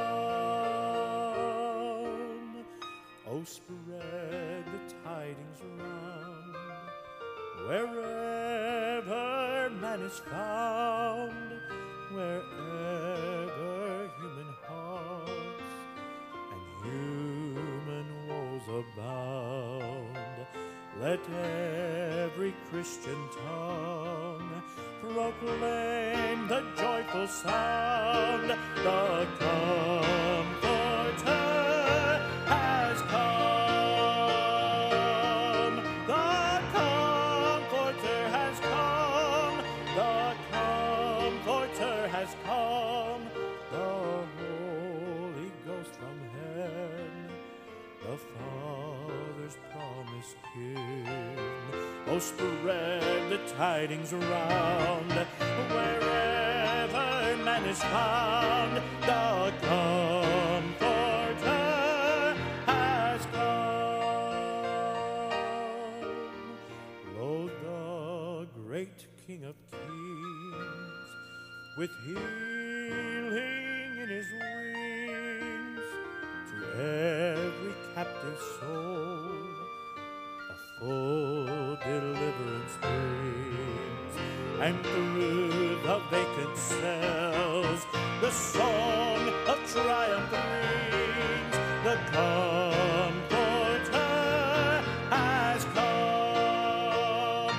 Oh, spread the tidings around, wherever man is found, wherever human hearts and human woes abound. Let every Christian tongue proclaim the joyful sound, the Comforter has come, the Comforter has come, the Comforter has come, the Holy Ghost from heaven, the Father's promise given. Oh, spread the tidings around, wherever man is found, the Comforter has come. Lo, the great King of Kings, with healing in his wings, to every captive soul a full deliverance brings, and through the vacant cells the song of triumph rings. The Comforter has come.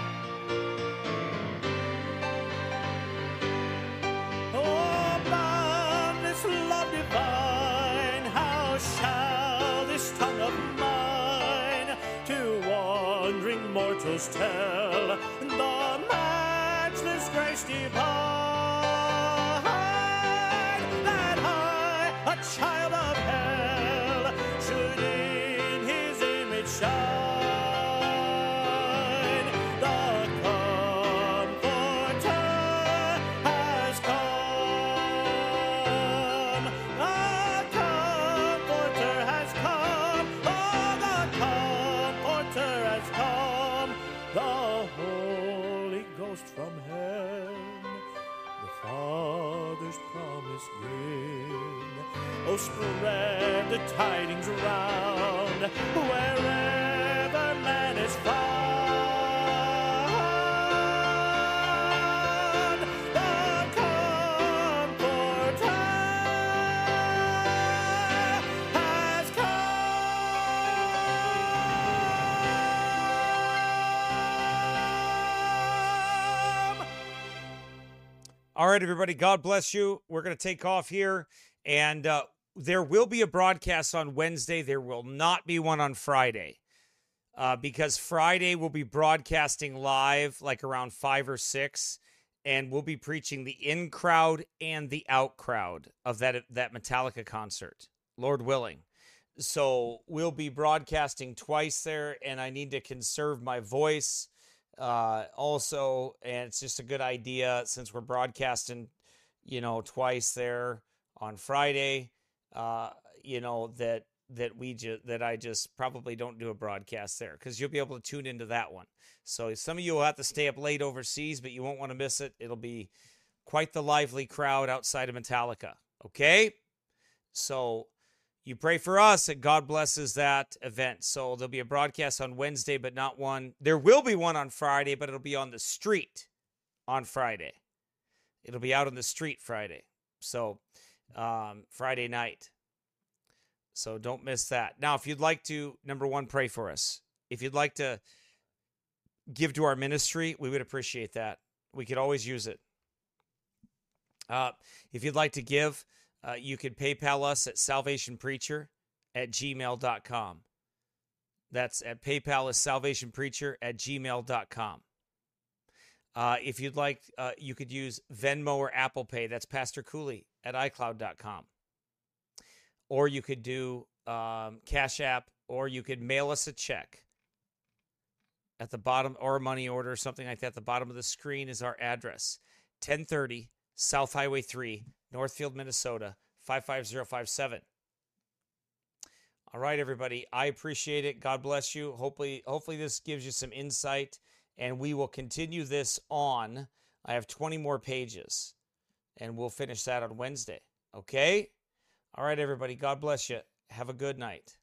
Oh, boundless love divine, how shall this tongue of mine to wandering mortals tell the matchless grace divine, that I, a child of hell, should in his image shine. The Comforter has come, the Comforter has come, oh, the Comforter has come, the Holy Ghost from heaven, the Father's promise given. Oh, spread the tidings around, wherever man is found, the Comforter has come. All right, everybody. God bless you. We're going to take off here. And uh, there will be a broadcast on Wednesday. There will not be one on Friday. Uh, because Friday we'll be broadcasting live like around five or six. And we'll be preaching the in crowd and the out crowd of that, that Metallica concert, Lord willing. So we'll be broadcasting twice there. And I need to conserve my voice Uh, also, and it's just a good idea since we're broadcasting, you know, twice there on Friday, uh, you know, that that we just that I just probably don't do a broadcast there because you'll be able to tune into that one. So some of you will have to stay up late overseas, but you won't want to miss it. It'll be quite the lively crowd outside of Metallica. Okay, so you pray for us and God blesses that event. So there'll be a broadcast on Wednesday, but not one. There will be one on Friday, but it'll be on the street on Friday. It'll be out on the street Friday. So um, Friday night. So don't miss that. Now, if you'd like to, number one, pray for us. If you'd like to give to our ministry, we would appreciate that. We could always use it. Uh, if you'd like to give, uh, you could PayPal us at salvationpreacher at gmail dot com. That's at PayPal is salvationpreacher at gmail dot com. Uh, if you'd like, uh, you could use Venmo or Apple Pay. That's Pastor Cooley at i cloud dot com. Or you could do um, Cash App, or you could mail us a check at the bottom, or a money order or something like that. At the bottom of the screen is our address, ten thirty South Highway three, Northfield, Minnesota, five five zero five seven. All right, everybody. I appreciate it. God bless you. Hopefully, hopefully this gives you some insight, and we will continue this on. I have twenty more pages, and we'll finish that on Wednesday. Okay? All right, everybody. God bless you. Have a good night.